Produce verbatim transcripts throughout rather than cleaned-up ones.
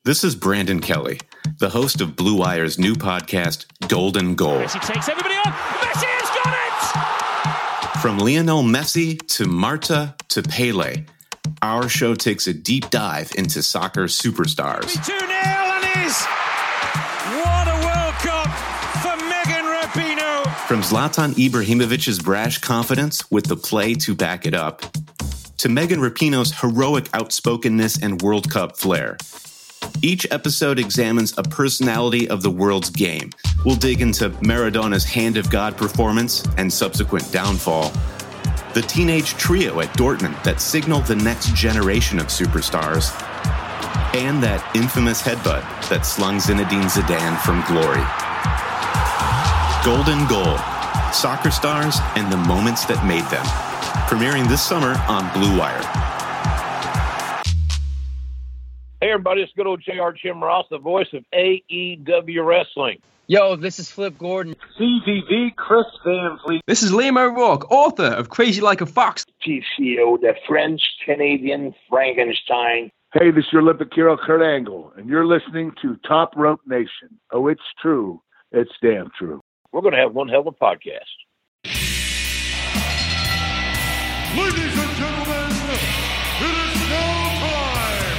This is Brandon Kelly, the host of Blue Wire's new podcast, Golden Goal. Messi takes everybody on. Messi has got it! From Lionel Messi to Marta to Pele, our show takes a deep dive into soccer superstars. two nil and is. What a World Cup for Megan Rapinoe. From Zlatan Ibrahimovic's brash confidence with the play to back it up, to Megan Rapinoe's heroic outspokenness and World Cup flair. Each episode examines a personality of the world's game. We'll dig into Maradona's Hand of God performance and subsequent downfall, the teenage trio at Dortmund that signaled the next generation of superstars, and that infamous headbutt that slung Zinedine Zidane from glory. Golden Goal, soccer stars and the moments that made them. Premiering this summer on Blue Wire. Hey, everybody, it's good old J R Jim Ross, the voice of A E W Wrestling. Yo, this is Flip Gordon. C V V Chris Van Fleet. This is Liam O'Rourke, author of Crazy Like a Fox. P C O, the French-Canadian Frankenstein. Hey, this is your Olympic hero, Kurt Angle, and you're listening to Top Rope Nation. Oh, it's true. It's damn true. We're going to have one hell of a podcast. Ladies and gentlemen, it is now time.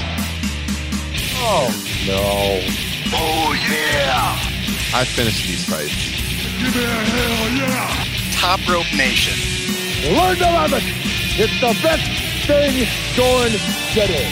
Oh, no. Oh, yeah. I finished these fights. Give me a hell yeah. Top Rope Nation. Learn to love it. It's the best thing going today.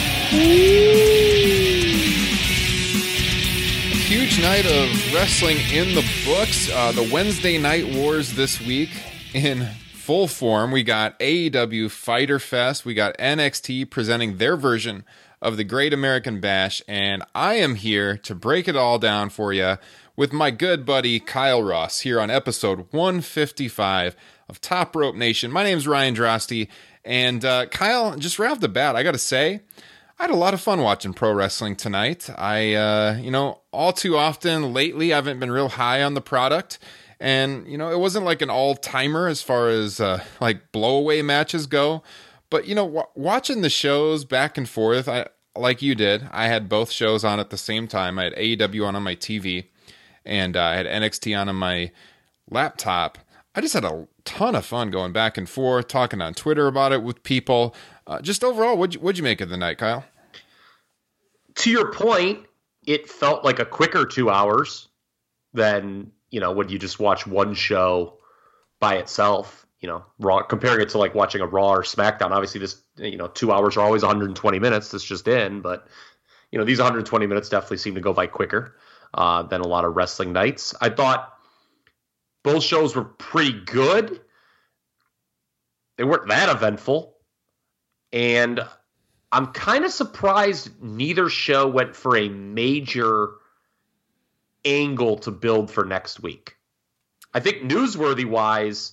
Huge night of wrestling in the books. Uh, the Wednesday Night Wars this week in full form. We got A E W Fyter Fest. We got N X T presenting their version of the Great American Bash. And I am here to break it all down for you with my good buddy Kyle Ross here on episode one fifty-five of Top Rope Nation. My name's Ryan Drosty. And uh, Kyle, just right off the bat, I got to say, I had a lot of fun watching pro wrestling tonight. I, uh, you know, all too often lately, I haven't been real high on the product. And, you know, it wasn't like an all-timer as far as, uh, like, blowaway matches go. But, you know, w- watching the shows back and forth, I, like you did, I had both shows on at the same time. I had A E W on on my T V, and uh, I had N X T on on my laptop. I just had a ton of fun going back and forth, talking on Twitter about it with people. Uh, just overall, what'd you, what'd you make of the night, Kyle? To your point, it felt like a quicker two hours than, you know, when you just watch one show by itself, you know, Raw, comparing it to like watching a Raw or SmackDown. Obviously, this, you know, two hours are always one hundred twenty minutes. That's just in. But, you know, these one hundred twenty minutes definitely seem to go by quicker uh, than a lot of wrestling nights. I thought both shows were pretty good. They weren't that eventful. And I'm kind of surprised neither show went for a major angle to build for next week. I think newsworthy-wise,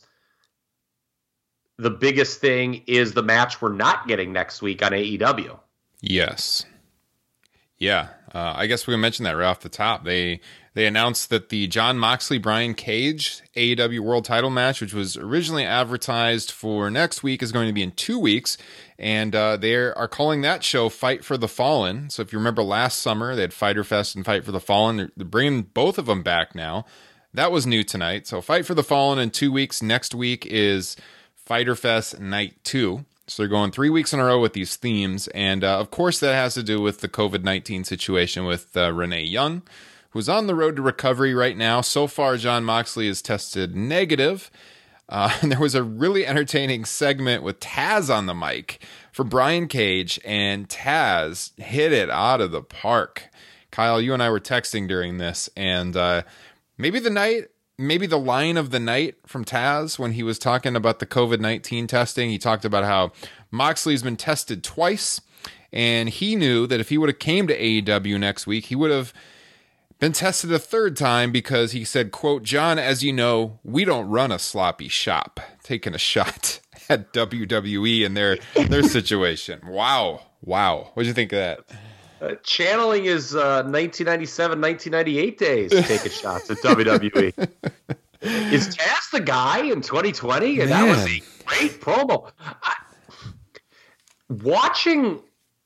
the biggest thing is the match we're not getting next week on A E W. Yes. Yeah, uh, I guess we can mention that right off the top. They they announced that the Jon Moxley Brian Cage A E W World Title match, which was originally advertised for next week, is going to be in two weeks, and uh, they are calling that show Fight for the Fallen. So if you remember last summer, they had Fyter Fest and Fight for the Fallen. They're, they're bringing both of them back now. That was new tonight. So Fight for the Fallen in two weeks. Next week is Fyter Fest Night two. So they're going three weeks in a row with these themes. And, uh, of course, that has to do with the covid nineteen situation with uh, Renee Young, who's on the road to recovery right now. So far, Jon Moxley has tested negative. Uh, and there was a really entertaining segment with Taz on the mic for Brian Cage, and Taz hit it out of the park. Kyle, you and I were texting during this, and uh, maybe the night... Maybe the line of the night from Taz when he was talking about the covid nineteen testing. He talked about how Moxley's been tested twice, and he knew that if he would have came to A E W next week, he would have been tested a third time because he said, quote, "John, as you know, we don't run a sloppy shop." Taking a shot at W W E and their their situation. Wow. Wow. What'd you think of that? Uh, channeling his uh, nineteen ninety-seven, nineteen ninety-eight days, taking shots at W W E. Is Taz the guy in twenty twenty? And that was a great promo. I, watching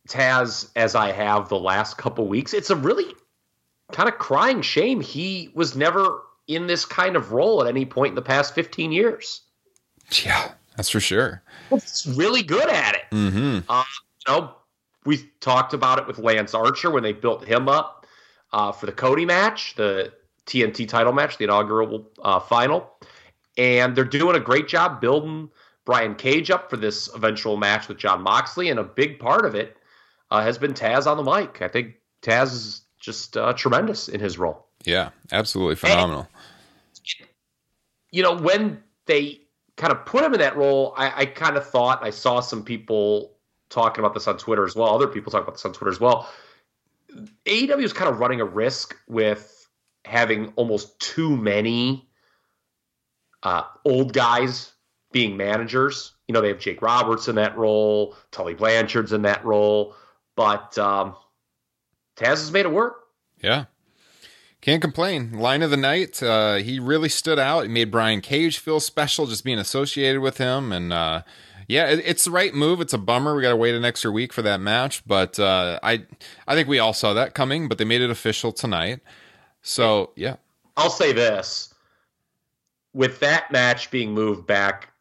Taz as I have the last couple weeks, it's a really kind of crying shame he was never in this kind of role at any point in the past fifteen years. Yeah, that's for sure. He's really good at it. Mm-hmm. Uh, you know, we talked about it with Lance Archer when they built him up uh, for the Cody match, the T N T title match, the inaugural uh, final. And they're doing a great job building Brian Cage up for this eventual match with Jon Moxley. And a big part of it uh, has been Taz on the mic. I think Taz is just uh, tremendous in his role. Yeah, absolutely phenomenal. And, you know, when they kind of put him in that role, I, I kind of thought, I saw some people talking about this on Twitter as well, other people talking about this on Twitter as well, A E W is kind of running a risk with having almost too many uh, old guys being managers. You know, they have Jake Roberts in that role, Tully Blanchard's in that role, but um, Taz has made it work. Yeah. Can't complain. Line of the night, uh, he really stood out. He made Brian Cage feel special just being associated with him. And uh, yeah, it, it's the right move. It's a bummer. We got to wait an extra week for that match. But uh, I I think we all saw that coming, but they made it official tonight. So, yeah. I'll say this. With that match being moved back,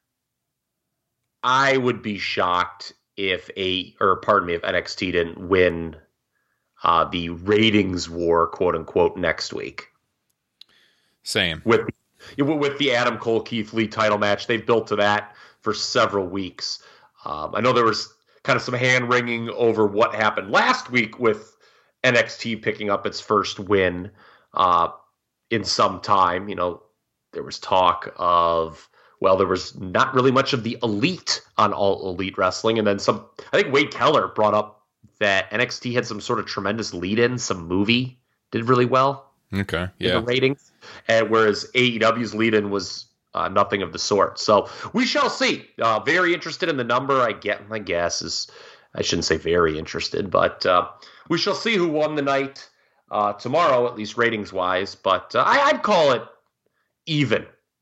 I would be shocked if a, or pardon me, if N X T didn't win Uh, the ratings war, quote unquote, next week. Same. With with the Adam Cole Keith Lee title match, they've built to that for several weeks. Um, I know there was kind of some hand wringing over what happened last week with N X T picking up its first win uh, in some time. You know, there was talk of, well, there was not really much of the elite on All Elite Wrestling, and then some. I think Wade Keller brought up that N X T had some sort of tremendous lead-in, some movie did really well. Okay, yeah. In the ratings, and whereas A E W's lead-in was uh, nothing of the sort. So we shall see. Uh, very interested in the number. I get my guess is I shouldn't say very interested, but uh, we shall see who won the night uh, tomorrow, at least ratings-wise. But uh, I, I'd call it even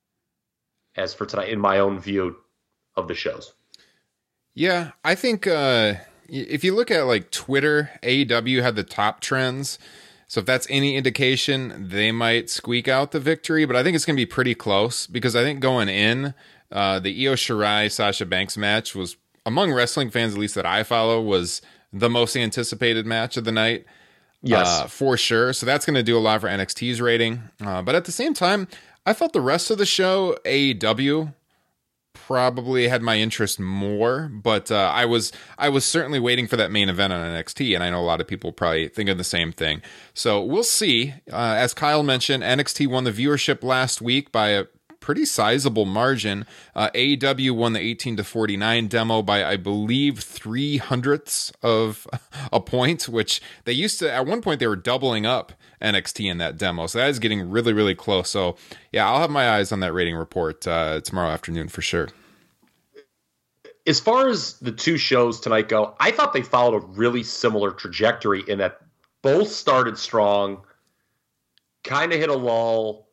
as for tonight, in my own view of the shows. Yeah, I think. Uh... If you look at like Twitter, A E W had the top trends. So if that's any indication, they might squeak out the victory. But I think it's going to be pretty close because I think going in, uh, the Io Shirai Sasha Banks match was, among wrestling fans, at least that I follow, was the most anticipated match of the night. Yes. Uh, for sure. So that's going to do a lot for N X T's rating. Uh, but at the same time, I felt the rest of the show, A E W, probably had my interest more, but uh, I was I was certainly waiting for that main event on N X T, and I know a lot of people probably think of the same thing. So we'll see. Uh, as Kyle mentioned, N X T won the viewership last week by a pretty sizable margin. Uh, A E W won the eighteen to forty-nine demo by, I believe, three hundredths of a point, which they used to, at one point, they were doubling up N X T in that demo. So that is getting really, really close. So yeah, I'll have my eyes on that rating report uh, tomorrow afternoon for sure. As far as the two shows tonight go, I thought they followed a really similar trajectory in that both started strong, kind of hit a lull,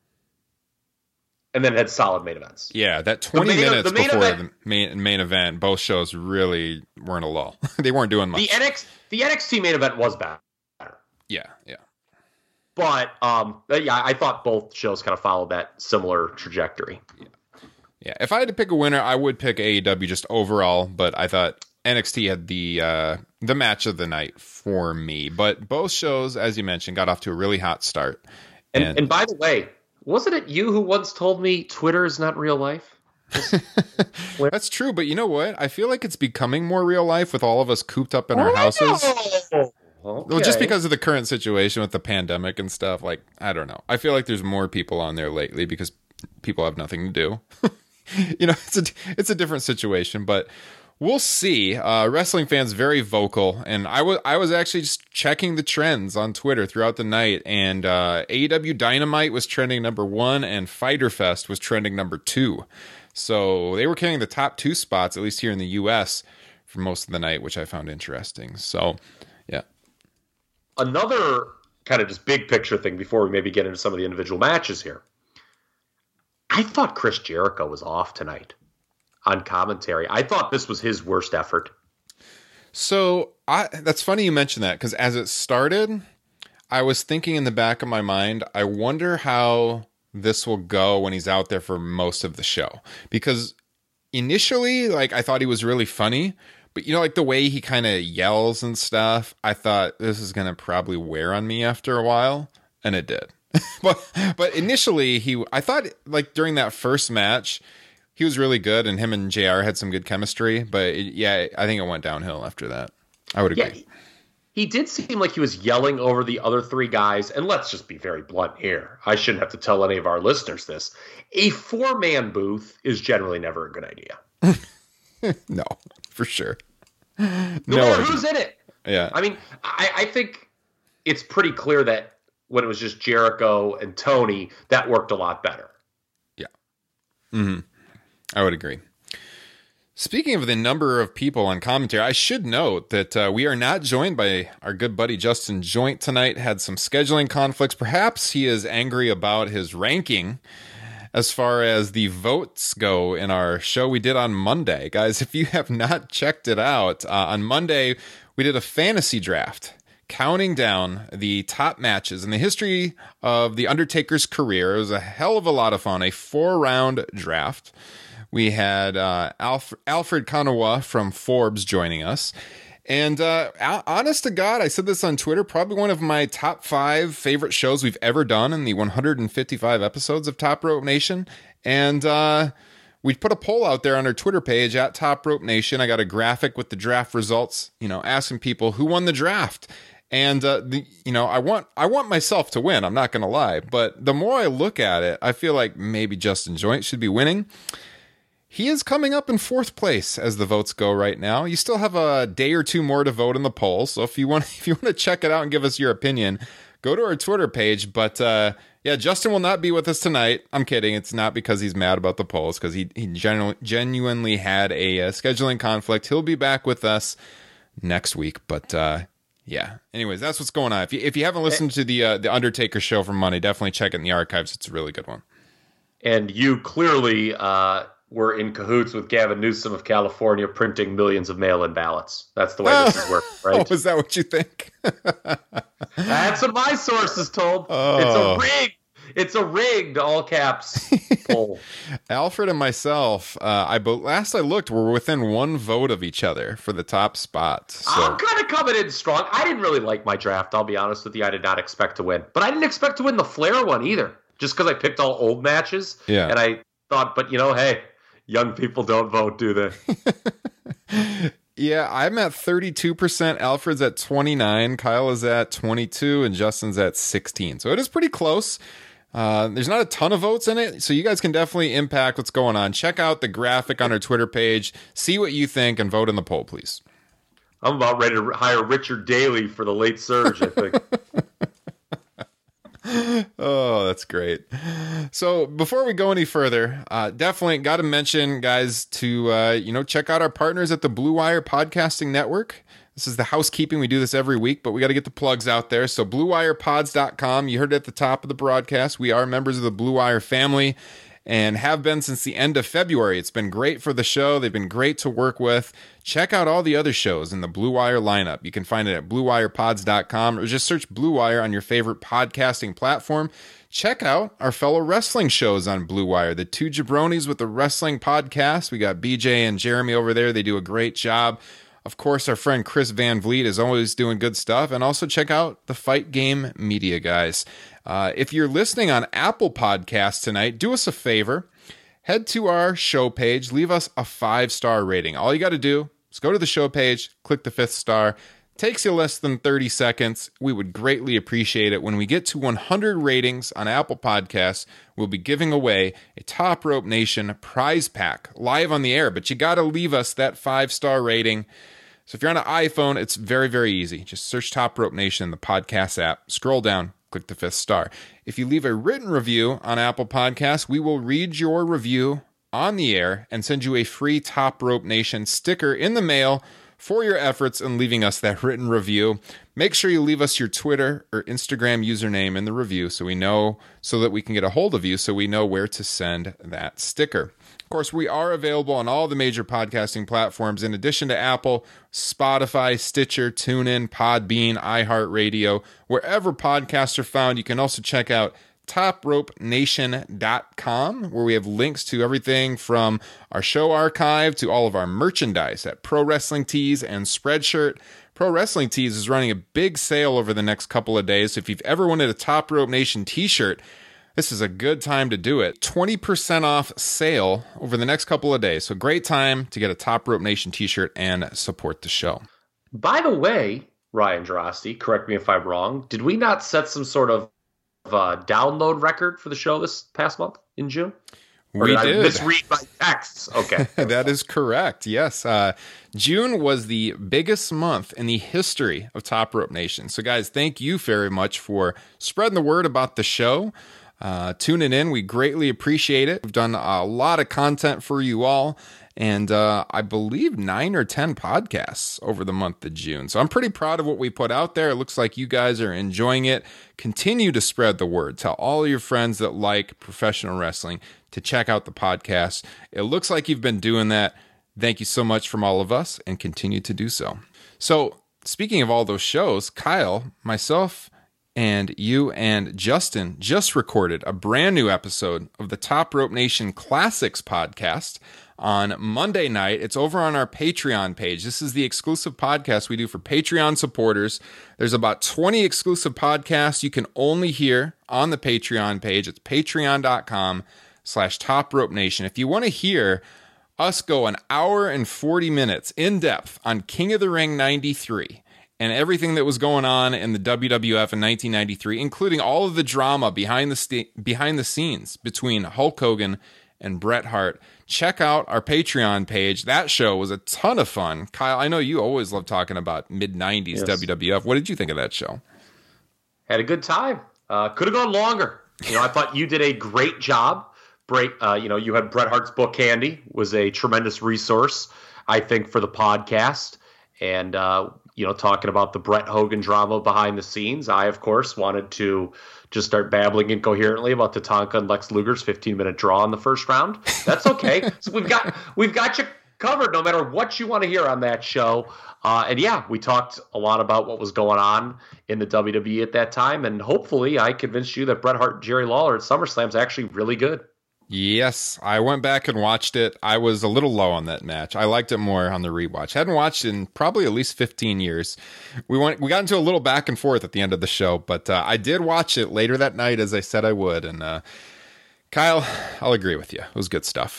and then had solid main events. Yeah, that twenty main, minutes the main before event, the main, main event, both shows really weren't a lull. They weren't doing much. The N X, the N X T main event was better. Yeah, yeah. But, um, yeah, I thought both shows kind of followed that similar trajectory. Yeah. Yeah, if I had to pick a winner, I would pick A E W just overall, but I thought N X T had the uh, the match of the night for me. But both shows, as you mentioned, got off to a really hot start. And, and, and by the way, wasn't it you who once told me Twitter is not real life? That's true, but you know what? I feel like it's becoming more real life with all of us cooped up in our oh, houses. Okay. Well, just because of the current situation with the pandemic and stuff, like, I don't know. I feel like there's more people on there lately because people have nothing to do. You know, it's a, it's a different situation, but we'll see. Uh, wrestling fans very vocal, and I was I was actually just checking the trends on Twitter throughout the night, and uh, A E W Dynamite was trending number one, and Fyter Fest was trending number two. So they were carrying the top two spots, at least here in the U S, for most of the night, which I found interesting. So, yeah. Another kind of just big picture thing before we maybe get into some of the individual matches here. I thought Chris Jericho was off tonight on commentary. I thought this was his worst effort. So I, that's funny you mentioned that, because as it started, I was thinking in the back of my mind, I wonder how this will go when he's out there for most of the show. Because initially, like, I thought he was really funny, but you know, like the way he kind of yells and stuff, I thought this is going to probably wear on me after a while, and it did. but but initially, he I thought like during that first match, he was really good, and him and J R had some good chemistry. But it, yeah, I think it went downhill after that. I would agree. Yeah, he did seem like he was yelling over the other three guys. And let's just be very blunt here. I shouldn't have to tell any of our listeners this. A four-man booth is generally never a good idea. No, for sure. No, No matter argument. who's in it. Yeah. I mean, I, I think it's pretty clear that when it was just Jericho and Tony, that worked a lot better. Yeah. Mm-hmm. I would agree. Speaking of the number of people on commentary, I should note that uh, we are not joined by our good buddy Justin Joint tonight. Had some scheduling conflicts. Perhaps he is angry about his ranking as far as the votes go in our show we did on Monday. Guys, if you have not checked it out, uh, on Monday we did a fantasy draft, counting down the top matches in the history of The Undertaker's career. It was a hell of a lot of fun, a four-round draft. We had uh, Alf- Alfred Kanawa from Forbes joining us. And uh, honest to God, I said this on Twitter, probably one of my top five favorite shows we've ever done in the one hundred fifty-five episodes of Top Rope Nation. And uh, we put a poll out there on our Twitter page at Top Rope Nation. I got a graphic with the draft results, you know, asking people who won the draft. And uh, the, you know, I want I want myself to win. I'm not going to lie, but the more I look at it, I feel like maybe Justin Joint should be winning. He is coming up in fourth place as the votes go right now. You still have a day or two more to vote in the poll, so if you want, if you want to check it out and give us your opinion, go to our Twitter page. But uh, yeah, Justin will not be with us tonight. I'm kidding. It's not because he's mad about the polls, because he he genu- genuinely had a uh, scheduling conflict. He'll be back with us next week. But uh, yeah, anyways, that's what's going on. If you if you haven't listened to the uh, the Undertaker show from Monday, definitely check it in the archives. It's a really good one. And you clearly uh, were in cahoots with Gavin Newsom of California printing millions of mail-in ballots. That's the way this is working, right? Oh, is that what you think? That's what my sources told. Oh. It's a rig. It's a rigged all caps poll. Alfred and myself, uh, I last I looked, were within one vote of each other for the top spot. So. I'm kind of coming in strong. I didn't really like my draft. I'll be honest with you. I did not expect to win, but I didn't expect to win the Flair one either. Just because I picked all old matches. Yeah. And I thought, but you know, hey, young people don't vote, do they? Yeah, I'm at thirty-two percent. Alfred's at twenty-nine. Kyle is at twenty-two, and Justin's at sixteen. So it is pretty close. Uh, there's not a ton of votes in it, so you guys can definitely impact what's going on. Check out the graphic on our Twitter page. See what you think, and vote in the poll, please. I'm about ready to hire Richard Daly for the late surge, I think. Oh, that's great. So before we go any further, uh, definitely got to mention, guys, to uh, you know, check out our partners at the Blue Wire Podcasting Network. This is the housekeeping. We do this every week, but we got to get the plugs out there. So blue wire pods dot com. You heard it at the top of the broadcast. We are members of the Blue Wire family and have been since the end of February. It's been great for the show. They've been great to work with. Check out all the other shows in the Blue Wire lineup. You can find it at blue wire pods dot com or just search Blue Wire on your favorite podcasting platform. Check out our fellow wrestling shows on Blue Wire, the Two Jabronis with the Wrestling Podcast. We got B J and Jeremy over there. They do a great job. Of course, our friend Chris Van Vliet is always doing good stuff. And also check out the Fight Game Media guys. Uh, if you're listening on Apple Podcasts tonight, do us a favor. Head to our show page. Leave us a five-star rating. All you got to do is go to the show page, click the fifth star. Takes you less than thirty seconds. We would greatly appreciate it. When we get to one hundred ratings on Apple Podcasts, we'll be giving away a Top Rope Nation prize pack live on the air. But you got to leave us that five-star rating. So if you're on an iPhone, it's very, very easy. Just search Top Rope Nation in the podcast app. Scroll down, click the fifth star. If you leave a written review on Apple Podcasts, we will read your review on the air and send you a free Top Rope Nation sticker in the mail for your efforts in leaving us that written review. Make sure you leave us your Twitter or Instagram username in the review so we know, so that we can get a hold of you, so we know where to send that sticker. Of course, we are available on all the major podcasting platforms, in addition to Apple, Spotify, Stitcher, TuneIn, Podbean, iHeartRadio. Wherever podcasts are found, you can also check out top rope nation dot com, where we have links to everything from our show archive to all of our merchandise at Pro Wrestling Tees and Spreadshirt. Pro Wrestling Tees is running a big sale over the next couple of days, so if you've ever wanted a Top Rope Nation t-shirt, this is a good time to do it. twenty percent off sale over the next couple of days. So great time to get a Top Rope Nation t-shirt and support the show. By the way, Ryan Drosty, correct me if I'm wrong, did we not set some sort of uh, download record for the show this past month in June? Or We did. did. I misread my texts. Okay. That is correct. Yes. Uh, June was the biggest month in the history of Top Rope Nation. So guys, thank you very much for spreading the word about the show. Uh, tuning in. We greatly appreciate it. We've done a lot of content for you all. And uh, I believe nine or ten podcasts over the month of June. So I'm pretty proud of what we put out there. It looks like you guys are enjoying it. Continue to spread the word. Tell all your friends that like professional wrestling to check out the podcast. It looks like you've been doing that. Thank you so much from all of us, and continue to do so. So speaking of all those shows, Kyle, myself, and you and Justin just recorded a brand new episode of the Top Rope Nation Classics podcast on Monday night. It's over on our Patreon page. This is the exclusive podcast we do for Patreon supporters. There's about twenty exclusive podcasts you can only hear on the Patreon page. It's patreon.com slash Top Rope Nation. If you want to hear us go an hour and forty minutes in depth on King of the Ring ninety-three and everything that was going on in the W W F in nineteen ninety-three, including all of the drama behind the st- behind the scenes between Hulk Hogan and Bret Hart, check out our Patreon page. That show was a ton of fun. Kyle, I know you always love talking about mid nineties Yes. W W F. What did you think of that show? Had a good time. Uh, could have gone longer. You know, I thought you did a great job. Break, uh, you know, you had Bret Hart's book handy, was a tremendous resource, I think, for the podcast. And, uh, you know, talking about the Bret Hogan drama behind the scenes, I, of course, wanted to just start babbling incoherently about Tatanka and Lex Luger's fifteen-minute draw in the first round. That's okay. So we've got we've got you covered no matter what you want to hear on that show. Uh, and, yeah, we talked a lot about what was going on in the W W E at that time. And hopefully I convinced you that Bret Hart and Jerry Lawler at SummerSlam is actually really good. Yes, I went back and watched it. I was a little low on that match. I liked it more on the rewatch. Hadn't watched it in probably at least fifteen years. We went, we got into a little back and forth at the end of the show, but uh, I did watch it later that night, as I said I would. And uh, Kyle, I'll agree with you. It was good stuff.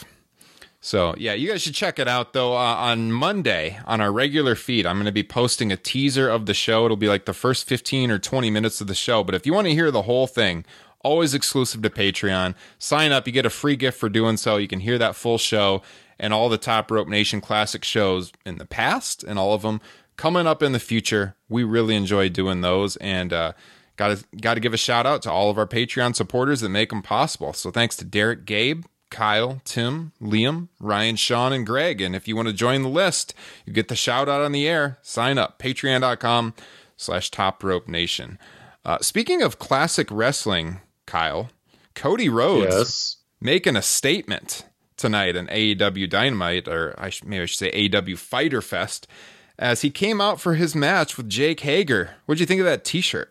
So yeah, you guys should check it out though. Uh, on Monday on our regular feed, I'm going to be posting a teaser of the show. It'll be like the first fifteen or twenty minutes of the show. But if you want to hear the whole thing, always exclusive to Patreon. Sign up. You get a free gift for doing so. You can hear that full show and all the Top Rope Nation classic shows in the past and all of them coming up in the future. We really enjoy doing those, and uh, got to got to give a shout out to all of our Patreon supporters that make them possible. So thanks to Derek, Gabe, Kyle, Tim, Liam, Ryan, Sean, and Greg. And if you want to join the list, you get the shout out on the air. Sign up. Patreon.com slash Top Rope Nation. Uh, speaking of classic wrestling, Kyle, Cody Rhodes Yes. making a statement tonight in A E W Dynamite, or I should, maybe I should say A E W Fighter Fest, as he came out for his match with Jake Hager. What'd you think of that t-shirt?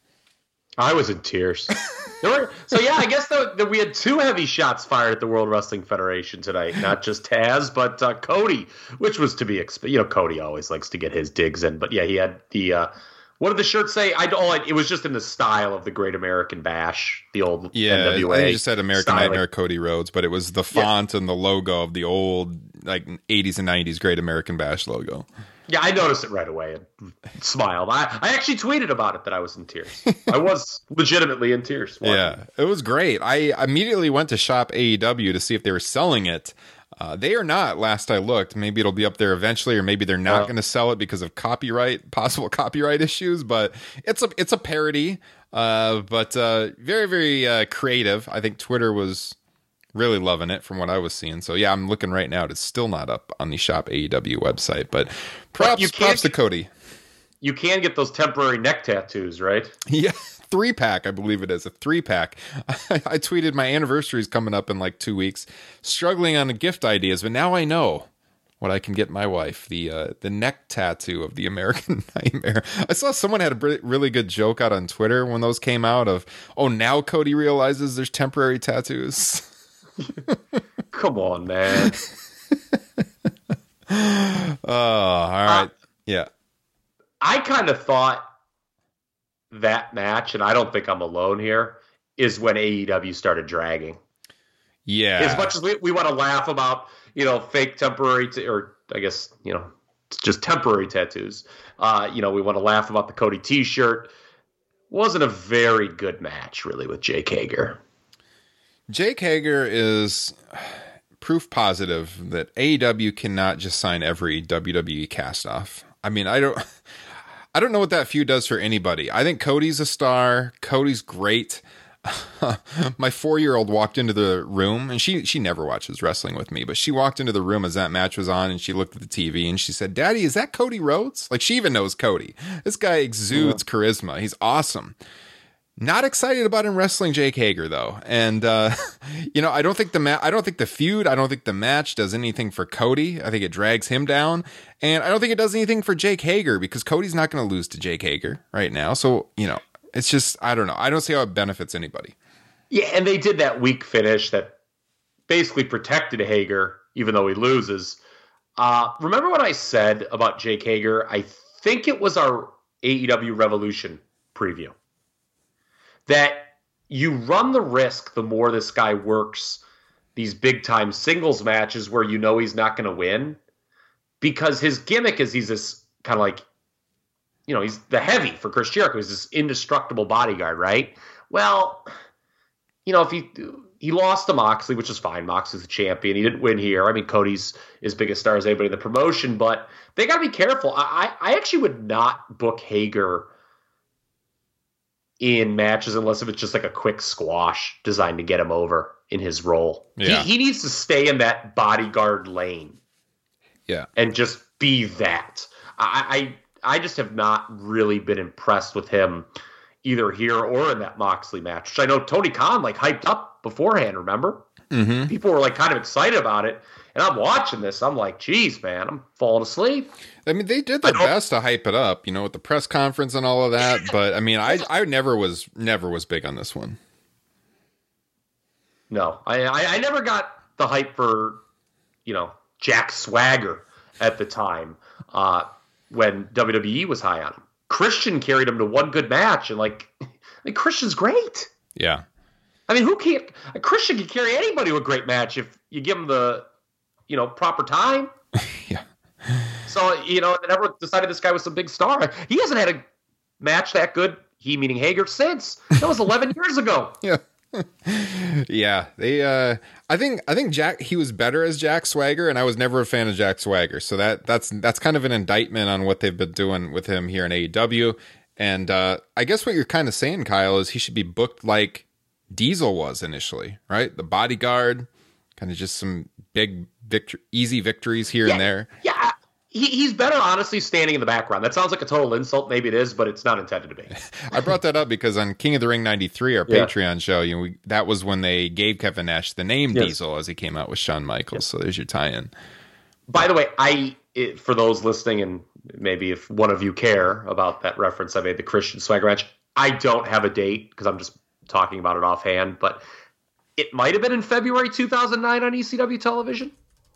I was in tears. There were, so yeah, I guess that that we had two heavy shots fired at the World Wrestling Federation tonight. Not just Taz, but uh, Cody, which was to be expected. You know, Cody always likes to get his digs in, but yeah, he had the. Uh, what did the shirt say? I don't. It was just in the style of the Great American Bash, the old Yeah, N W A. I think it just said American styling. Nightmare Cody Rhodes, but it was the font yeah. and the logo of the old like eighties and nineties Great American Bash logo. Yeah, I noticed it right away and smiled. I, I actually tweeted about it that I was in tears. I was legitimately in tears. Yeah, it was great. I immediately went to Shop A E W to see if they were selling it. Uh, they are not, last I looked. Maybe it'll be up there eventually, or maybe they're not oh. going to sell it because of copyright, possible copyright issues. But it's a it's a parody, uh, but uh, very, very uh, creative. I think Twitter was really loving it from what I was seeing. So yeah, I'm looking right now. It's still not up on the Shop A E W website, but props, you props to Cody. you can get those temporary neck tattoos, right? Yeah, three pack, I believe it is a three pack. I, I tweeted my anniversary is coming up in like two weeks, struggling on the gift ideas, but now I know what I can get my wife, the uh, the neck tattoo of the American Nightmare. I saw someone had a really good joke out on Twitter when those came out of, oh, now Cody realizes there's temporary tattoos. Come on, man. Oh, all right. Uh, yeah. I kind of thought that match, and I don't think I'm alone here, is when A E W started dragging. Yeah. As much as we, we want to laugh about, you know, fake temporary, t- or I guess, you know, just temporary tattoos. Uh, you know, we want to laugh about the Cody t-shirt. Wasn't a very good match, really, with Jake Hager. Jake Hager is proof positive that A E W cannot just sign every W W E cast off. I mean, I don't, I don't know what that feud does for anybody. I think Cody's a star. Cody's great. My four-year-old walked into the room, and she she never watches wrestling with me, but she walked into the room as that match was on, and she looked at the T V, and she said, "Daddy, is that Cody Rhodes?" Like, she even knows Cody. This guy exudes yeah. charisma. He's awesome. Not excited about him wrestling Jake Hager, though. And, uh, you know, I don't think the ma- I don't think the feud, I don't think the match does anything for Cody. I think it drags him down. And I don't think it does anything for Jake Hager, because Cody's not going to lose to Jake Hager right now. So, you know, it's just, I don't know. I don't see how it benefits anybody. Yeah, and they did that weak finish that basically protected Hager, even though he loses. Uh, remember what I said about Jake Hager? I think it was our A E W Revolution preview. That you run the risk the more this guy works these big-time singles matches where you know he's not going to win, because his gimmick is he's this kind of like, you know, he's the heavy for Chris Jericho. He's this indestructible bodyguard, right? Well, you know, if he he lost to Moxley, which is fine. Moxley's the champion. He didn't win here. I mean, Cody's as big a star as anybody in the promotion, but they got to be careful. I, I actually would not book Hager in matches unless if it's just like a quick squash designed to get him over in his role. Yeah. He, he needs to stay in that bodyguard lane. Yeah. And just be that. I, I I just have not really been impressed with him either here or in that Moxley match, which I know Tony Khan like hyped up beforehand, remember? Mm-hmm. People were like kind of excited about it. And I'm watching this. I'm like, geez, man, I'm falling asleep. I mean, they did their best to hype it up, you know, with the press conference and all of that. But I mean, I I never was never was big on this one. No, I, I I never got the hype for, you know, Jack Swagger at the time uh, when W W E was high on him. Christian carried him to one good match, and like, like Christian's great. Yeah, I mean, who can't? A Christian can carry anybody to a great match if you give him the, you know, proper time. Yeah. So, you know, they never decided this guy was some big star. He hasn't had a match that good, he meaning Hager, since. That was eleven years ago. Yeah. Yeah. They uh I think I think Jack he was better as Jack Swagger, and I was never a fan of Jack Swagger. So that that's that's kind of an indictment on what they've been doing with him here in A E W. And uh I guess what you're kind of saying, Kyle, is he should be booked like Diesel was initially, right? The bodyguard, kind of just some big victor- easy victories here yeah, and there. Yeah. He, he's better, honestly, standing in the background. That sounds like a total insult. Maybe it is, but it's not intended to be. I brought that up because on King of the Ring ninety-three, our yeah. Patreon show, you know, we, that was when they gave Kevin Nash the name yes. Diesel as he came out with Shawn Michaels. Yes. So there's your tie-in. By the way, I it, for those listening, and maybe if one of you care about that reference I made, the Christian Swagger match, I don't have a date because I'm just talking about it offhand, but it might have been in February two thousand nine on E C W television.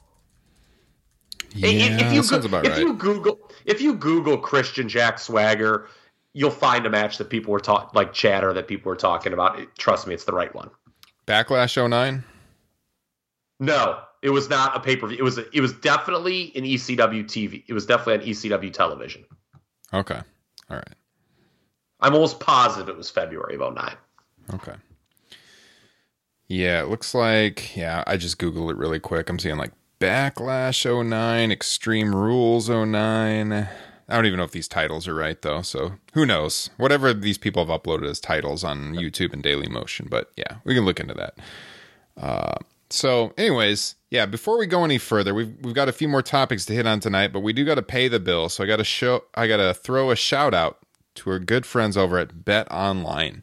Yeah, if, if you that sounds about if right. you Google if you Google Christian Jack Swagger, you'll find a match that people were talking, like chatter that people were talking about. It, trust me, it's the right one. Backlash oh nine? No, it was not a pay per view. It was a, it was definitely an E C W T V. It was definitely on E C W television. Okay, all right. I'm almost positive it was February of oh nine. Okay. Yeah, it looks like. Yeah, I just Googled it really quick. I'm seeing like Backlash oh nine, Extreme Rules oh nine. I don't even know if these titles are right, though, so who knows? Whatever these people have uploaded as titles on YouTube and Daily Motion, but yeah, we can look into that. Uh, So, anyways, yeah, before we go any further, we've we've got a few more topics to hit on tonight, but we do got to pay the bill. So I got to show I got to throw a shout out to our good friends over at Bet Online.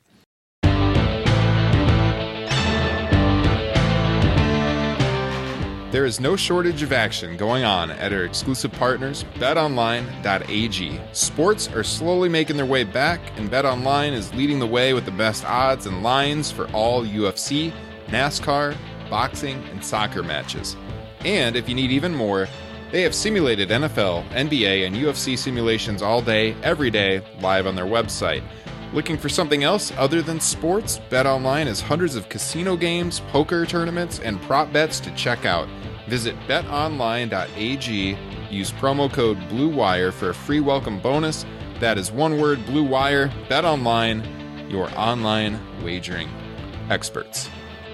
There is no shortage of action going on at our exclusive partners, bet online dot a g. Sports are slowly making their way back, and BetOnline is leading the way with the best odds and lines for all U F C, NASCAR, boxing, and soccer matches. And if you need even more, they have simulated N F L, N B A, and U F C simulations all day, every day, live on their website. Looking for something else other than sports? BetOnline has hundreds of casino games, poker tournaments, and prop bets to check out. Visit bet online dot a g, use promo code BLUEWIRE for a free welcome bonus. That is one word, BLUEWIRE. BetOnline, your online wagering experts.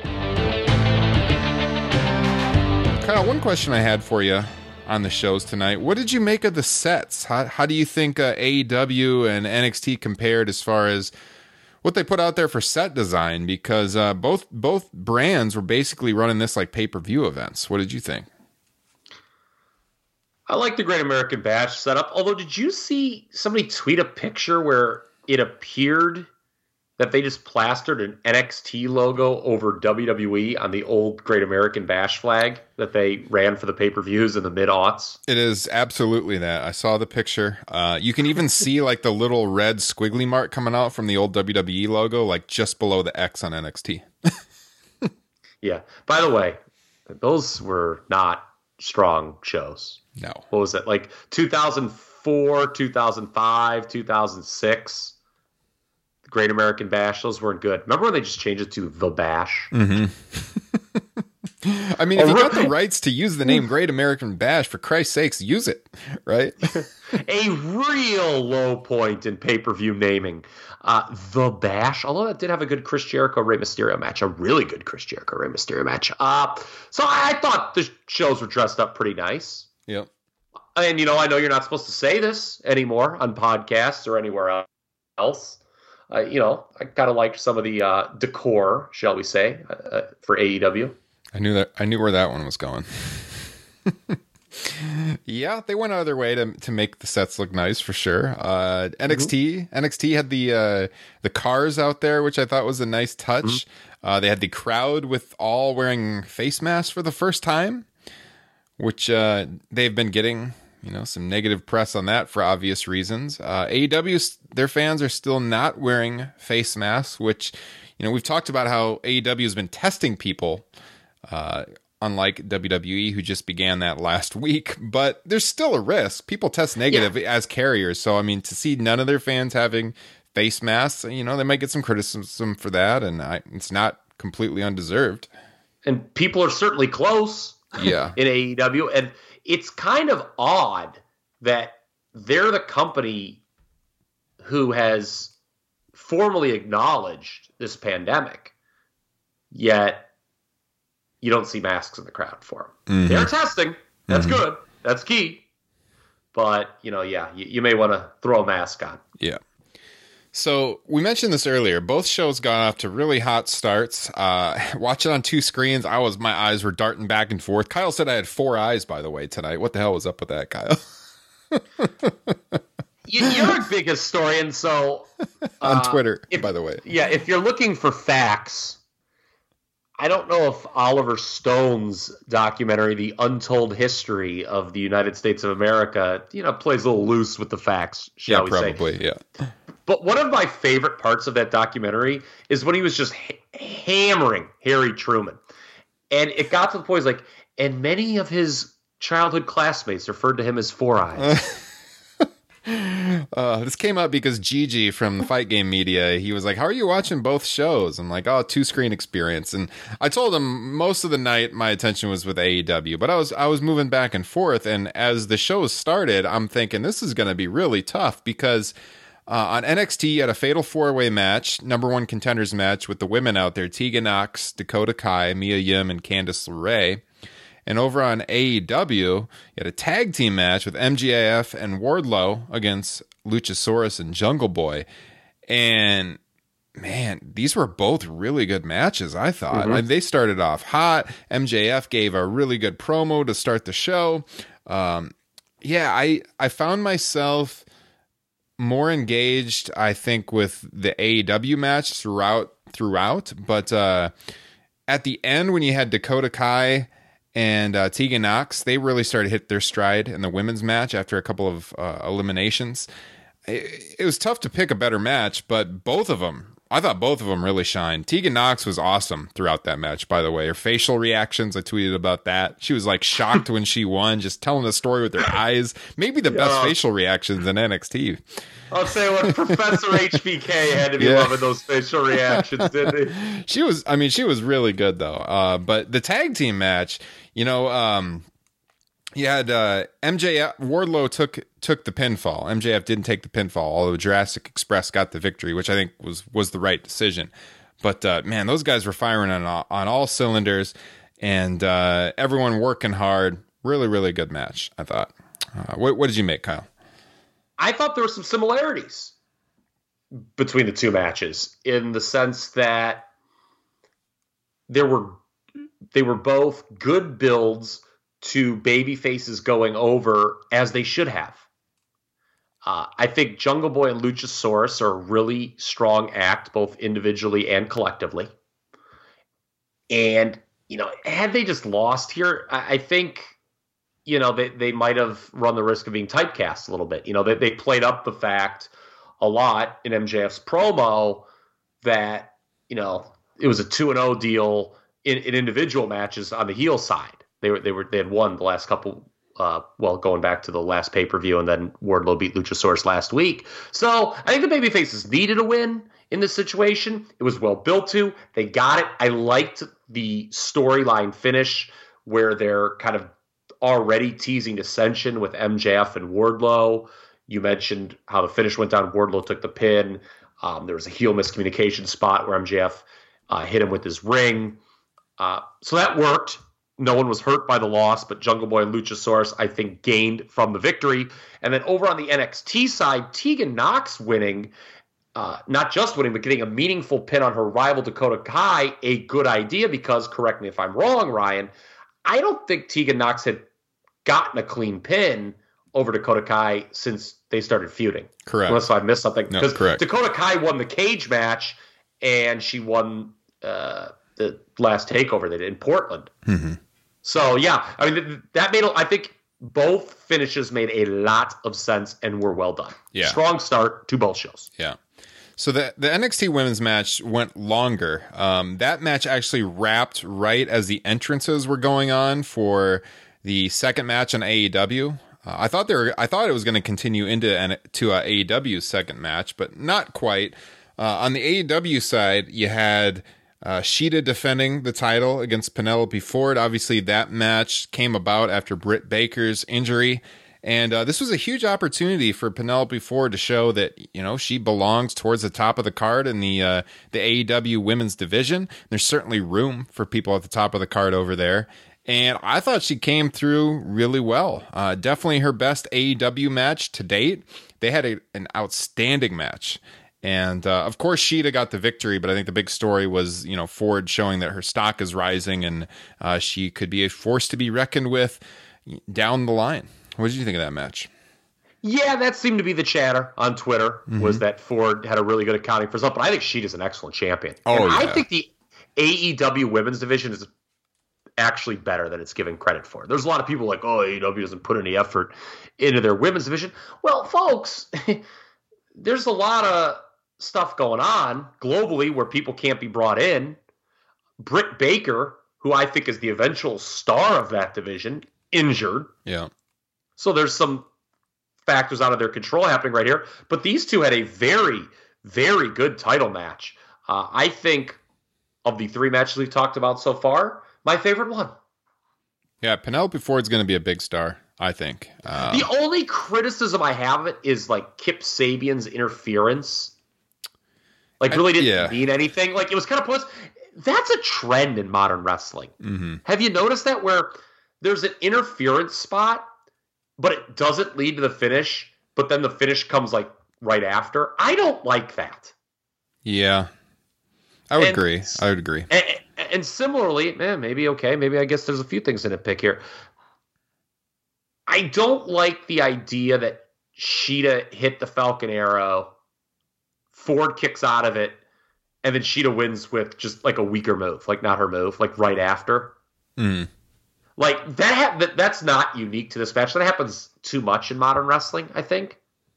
Kyle, one question I had for you on the shows tonight. What did you make of the sets? How, how do you think uh, A E W and N X T compared as far as what they put out there for set design? Because uh, both both brands were basically running this like pay-per-view events. What did you think? I like the Great American Bash setup. Although, did you see somebody tweet a picture where it appeared that they just plastered an N X T logo over W W E on the old Great American Bash flag that they ran for the pay-per-views in the mid-aughts? It is absolutely that. I saw the picture. Uh, you can even see like the little red squiggly mark coming out from the old W W E logo, like just below the X on N X T. Yeah. By the way, those were not strong shows. No. What was it? Like two thousand four, two thousand five, two thousand six. Great American Bash, those weren't good. Remember when they just changed it to The Bash? Mm-hmm. I mean, if you got the rights to use the name Great American Bash, for Christ's sakes, use it, right? A real low point in pay-per-view naming. Uh, the Bash, although it did have a good Chris Jericho-Rey Mysterio match, a really good Chris Jericho-Rey Mysterio match. Uh, so I thought the shows were dressed up pretty nice. Yep. And, you know, I know you're not supposed to say this anymore on podcasts or anywhere else. Uh, you know, I kind of liked some of the uh, decor, shall we say, uh, for A E W. I knew that. I knew where that one was going. Yeah, they went out of their way to to make the sets look nice for sure. Uh, N X T, mm-hmm. N X T had the uh, the cars out there, which I thought was a nice touch. Mm-hmm. Uh, they had the crowd with all wearing face masks for the first time, which uh, they've been getting. You know, some negative press on that for obvious reasons. Uh, A E W, their fans are still not wearing face masks, which, you know, we've talked about how A E W has been testing people, uh, unlike W W E, who just began that last week. But there's still a risk. People test negative yeah. as carriers. So, I mean, to see none of their fans having face masks, you know, they might get some criticism for that. And I, it's not completely undeserved. And people are certainly close yeah. in A E W. And it's kind of odd that they're the company who has formally acknowledged this pandemic, yet you don't see masks in the crowd for them. Mm-hmm. They're testing. That's mm-hmm. good. That's key. But, you know, yeah, you, you may want to throw a mask on. Yeah. So we mentioned this earlier. Both shows got off to really hot starts. Uh, watching on two screens, I was my eyes were darting back and forth. Kyle said I had four eyes, by the way, tonight. What the hell was up with that, Kyle? you, you're a big historian, so on uh, Twitter, if, by the way. Yeah, if you're looking for facts, I don't know if Oliver Stone's documentary, The Untold History of the United States of America, you know, plays a little loose with the facts, shall yeah, we say. Probably, yeah. But one of my favorite parts of that documentary is when he was just ha- hammering Harry Truman. And it got to the point, he's like, and many of his childhood classmates referred to him as Four Eyes. uh, this came up because Gigi from the Fight Game Media, he was like, how are you watching both shows? I'm like, oh, two-screen experience. And I told him most of the night my attention was with A E W, but I was I was moving back and forth. And as the show started, I'm thinking this is going to be really tough because Uh, on N X T, you had a fatal four-way match, number one contenders match with the women out there, Tegan Nox, Dakota Kai, Mia Yim, and Candice LeRae. And over on A E W, you had a tag team match with M J F and Wardlow against Luchasaurus and Jungle Boy. And man, these were both really good matches, I thought. Mm-hmm. Like, they started off hot. M J F gave a really good promo to start the show. Um, yeah, I, I found myself more engaged, I think, with the A E W match throughout, throughout. But uh, at the end, when you had Dakota Kai and uh, Tegan Nox, they really started to hit their stride in the women's match after a couple of uh, eliminations. It, it was tough to pick a better match, but both of them, I thought both of them really shined. Tegan Nox was awesome throughout that match, by the way. Her facial reactions, I tweeted about that. She was like shocked when she won, just telling the story with her eyes. Maybe the best Yeah. facial reactions in N X T. I'll say what Professor H B K had to be Yeah. loving those facial reactions, didn't he? She was, I mean, she was really good though. Uh, but the tag team match, you know, um, you had uh, M J F, Wardlow took took the pinfall. M J F didn't take the pinfall, although Jurassic Express got the victory, which I think was was the right decision. But uh, man, those guys were firing on all, on all cylinders, and uh, everyone working hard. Really, really good match, I thought. Uh, what, what did you make, Kyle? I thought there were some similarities between the two matches in the sense that there were they were both good builds to baby faces going over as they should have. Uh, I think Jungle Boy and Luchasaurus are a really strong act, both individually and collectively. And, you know, had they just lost here, I, I think, you know, they, they might have run the risk of being typecast a little bit. You know, they, they played up the fact a lot in M J F's promo that, you know, it was a two and oh deal in, in individual matches on the heel side. They were they were they had won the last couple. Uh, well, going back to the last pay per view, and then Wardlow beat Luchasaurus last week. So I think the babyfaces needed a win in this situation. It was well built to. They got it. I liked the storyline finish where they're kind of already teasing dissension with M J F and Wardlow. You mentioned how the finish went down. Wardlow took the pin. Um, there was a heel miscommunication spot where M J F uh, hit him with his ring. Uh, so that worked. No one was hurt by the loss, but Jungle Boy and Luchasaurus, I think, gained from the victory. And then over on the N X T side, Tegan Nox winning, uh, not just winning, but getting a meaningful pin on her rival Dakota Kai, a good idea because, correct me if I'm wrong, Ryan, I don't think Tegan Nox had gotten a clean pin over Dakota Kai since they started feuding. Correct. Unless I missed something. No, because correct. Dakota Kai won the cage match, and she won uh, the last takeover they did in Portland. Mm-hmm. So, yeah, I mean, that made, I think both finishes made a lot of sense and were well done. Yeah. Strong start to both shows. Yeah. So the the N X T women's match went longer. Um, that match actually wrapped right as the entrances were going on for the second match on A E W. Uh, I thought they were, I thought it was going to continue into an, to a AEW's second match, but not quite. Uh, on the A E W side, you had Uh, Shida defending the title against Penelope Ford. Obviously, that match came about after Britt Baker's injury. And uh, this was a huge opportunity for Penelope Ford to show that, you know, she belongs towards the top of the card in the uh, the A E W women's division. There's certainly room for people at the top of the card over there. And I thought she came through really well. Uh, definitely her best A E W match to date. They had a, an outstanding match. And, uh, of course, Shida got the victory, but I think the big story was, you know, Ford showing that her stock is rising and uh, she could be a force to be reckoned with down the line. What did you think of that match? Yeah, that seemed to be the chatter on Twitter, mm-hmm. was that Ford had a really good accounting for herself. But I think Shida's an excellent champion. Oh, and yeah. I think the A E W women's division is actually better than it's given credit for. There's a lot of people like, oh, A E W doesn't put any effort into their women's division. Well, folks, there's a lot of stuff going on globally where people can't be brought in. Britt Baker, who I think is the eventual star of that division, injured. Yeah. So there's some factors out of their control happening right here. But these two had a very, very good title match. Uh, I think of the three matches we've talked about so far, my favorite one. Yeah, Penelope Ford's going to be a big star, I think. Um, the only criticism I have of it is like Kip Sabian's interference. Like, really didn't yeah. mean anything. Like, it was kind of pointless. That's a trend in modern wrestling. Mm-hmm. Have you noticed that where there's an interference spot, but it doesn't lead to the finish, but then the finish comes, like, right after? I don't like that. Yeah. I would and, agree. I would agree. And, and similarly, man, maybe okay, maybe I guess there's a few things in a pick here. I don't like the idea that Shida hit the Falcon Arrow, Ford kicks out of it, and then Shida wins with just like a weaker move, like not her move, like right after. Mm. Like that, ha- that, that's not unique to this match. That happens too much in modern wrestling, I think.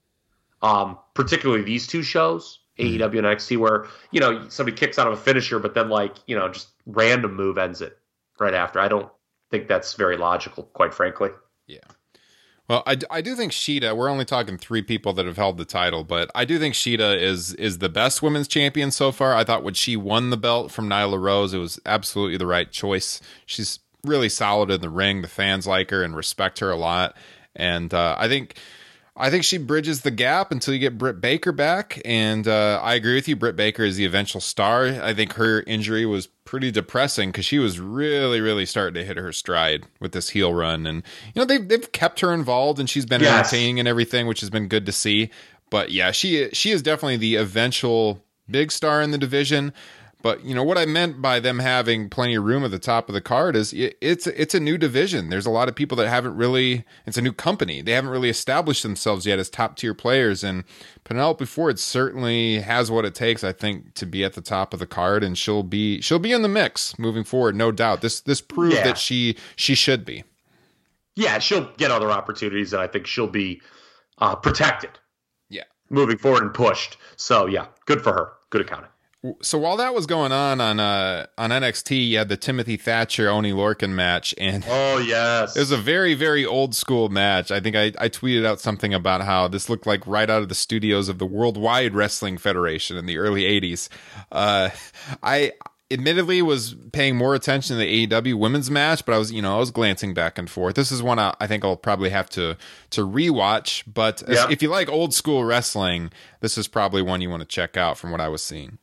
Um, particularly these two shows, mm. A E W and N X T, where you know somebody kicks out of a finisher, but then like you know just random move ends it right after. I don't think that's very logical, quite frankly. Yeah. Well, I, I do think Shida, we're only talking three people that have held the title, but I do think Shida is is the best women's champion so far. I thought when she won the belt from Nyla Rose, it was absolutely the right choice. She's really solid in the ring. The fans like her and respect her a lot. And uh, I think I think she bridges the gap until you get Britt Baker back. And uh, I agree with you. Britt Baker is the eventual star. I think her injury was pretty depressing because she was really, really starting to hit her stride with this heel run. And, you know, they've, they've kept her involved and she's been yes. entertaining and everything, which has been good to see. But yeah, she she is definitely the eventual big star in the division. But, you know, what I meant by them having plenty of room at the top of the card is it, it's it's a new division. There's a lot of people that haven't really, it's a new company. They haven't really established themselves yet as top tier players. And Penelope Ford certainly has what it takes, I think, to be at the top of the card. And she'll be she'll be in the mix moving forward, no doubt. This this proved yeah. that she she should be. Yeah, she'll get other opportunities, and I think she'll be uh, protected. Yeah, moving forward and pushed. So yeah, good for her. Good accounting. So while that was going on on uh, on N X T, you had the Timothy Thatcher Oni Lorcan match, and oh yes, it was a very very old school match. I think I, I tweeted out something about how this looked like right out of the studios of the Worldwide Wrestling Federation in the early eighties. Uh, I admittedly was paying more attention to the A E W women's match, but I was you know I was glancing back and forth. This is one I, I think I'll probably have to to rewatch. But yeah. if you like old school wrestling, this is probably one you want to check out from what I was seeing.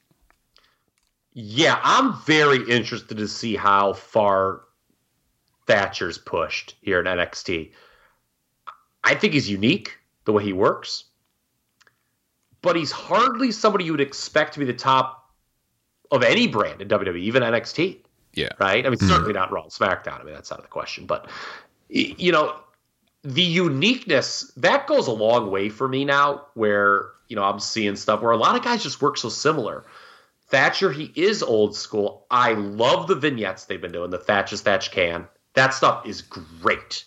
Yeah, I'm very interested to see how far Thatcher's pushed here in N X T. I think he's unique, the way he works. But he's hardly somebody you would expect to be the top of any brand in W W E, even N X T. Yeah. Right? I mean, certainly not Raw and SmackDown. I mean, that's out of the question. But, you know, the uniqueness, that goes a long way for me now, where, you know, I'm seeing stuff where a lot of guys just work so similar. Thatcher, he is old school. I love the vignettes they've been doing, the Thatch as Thatch Can. That stuff is great.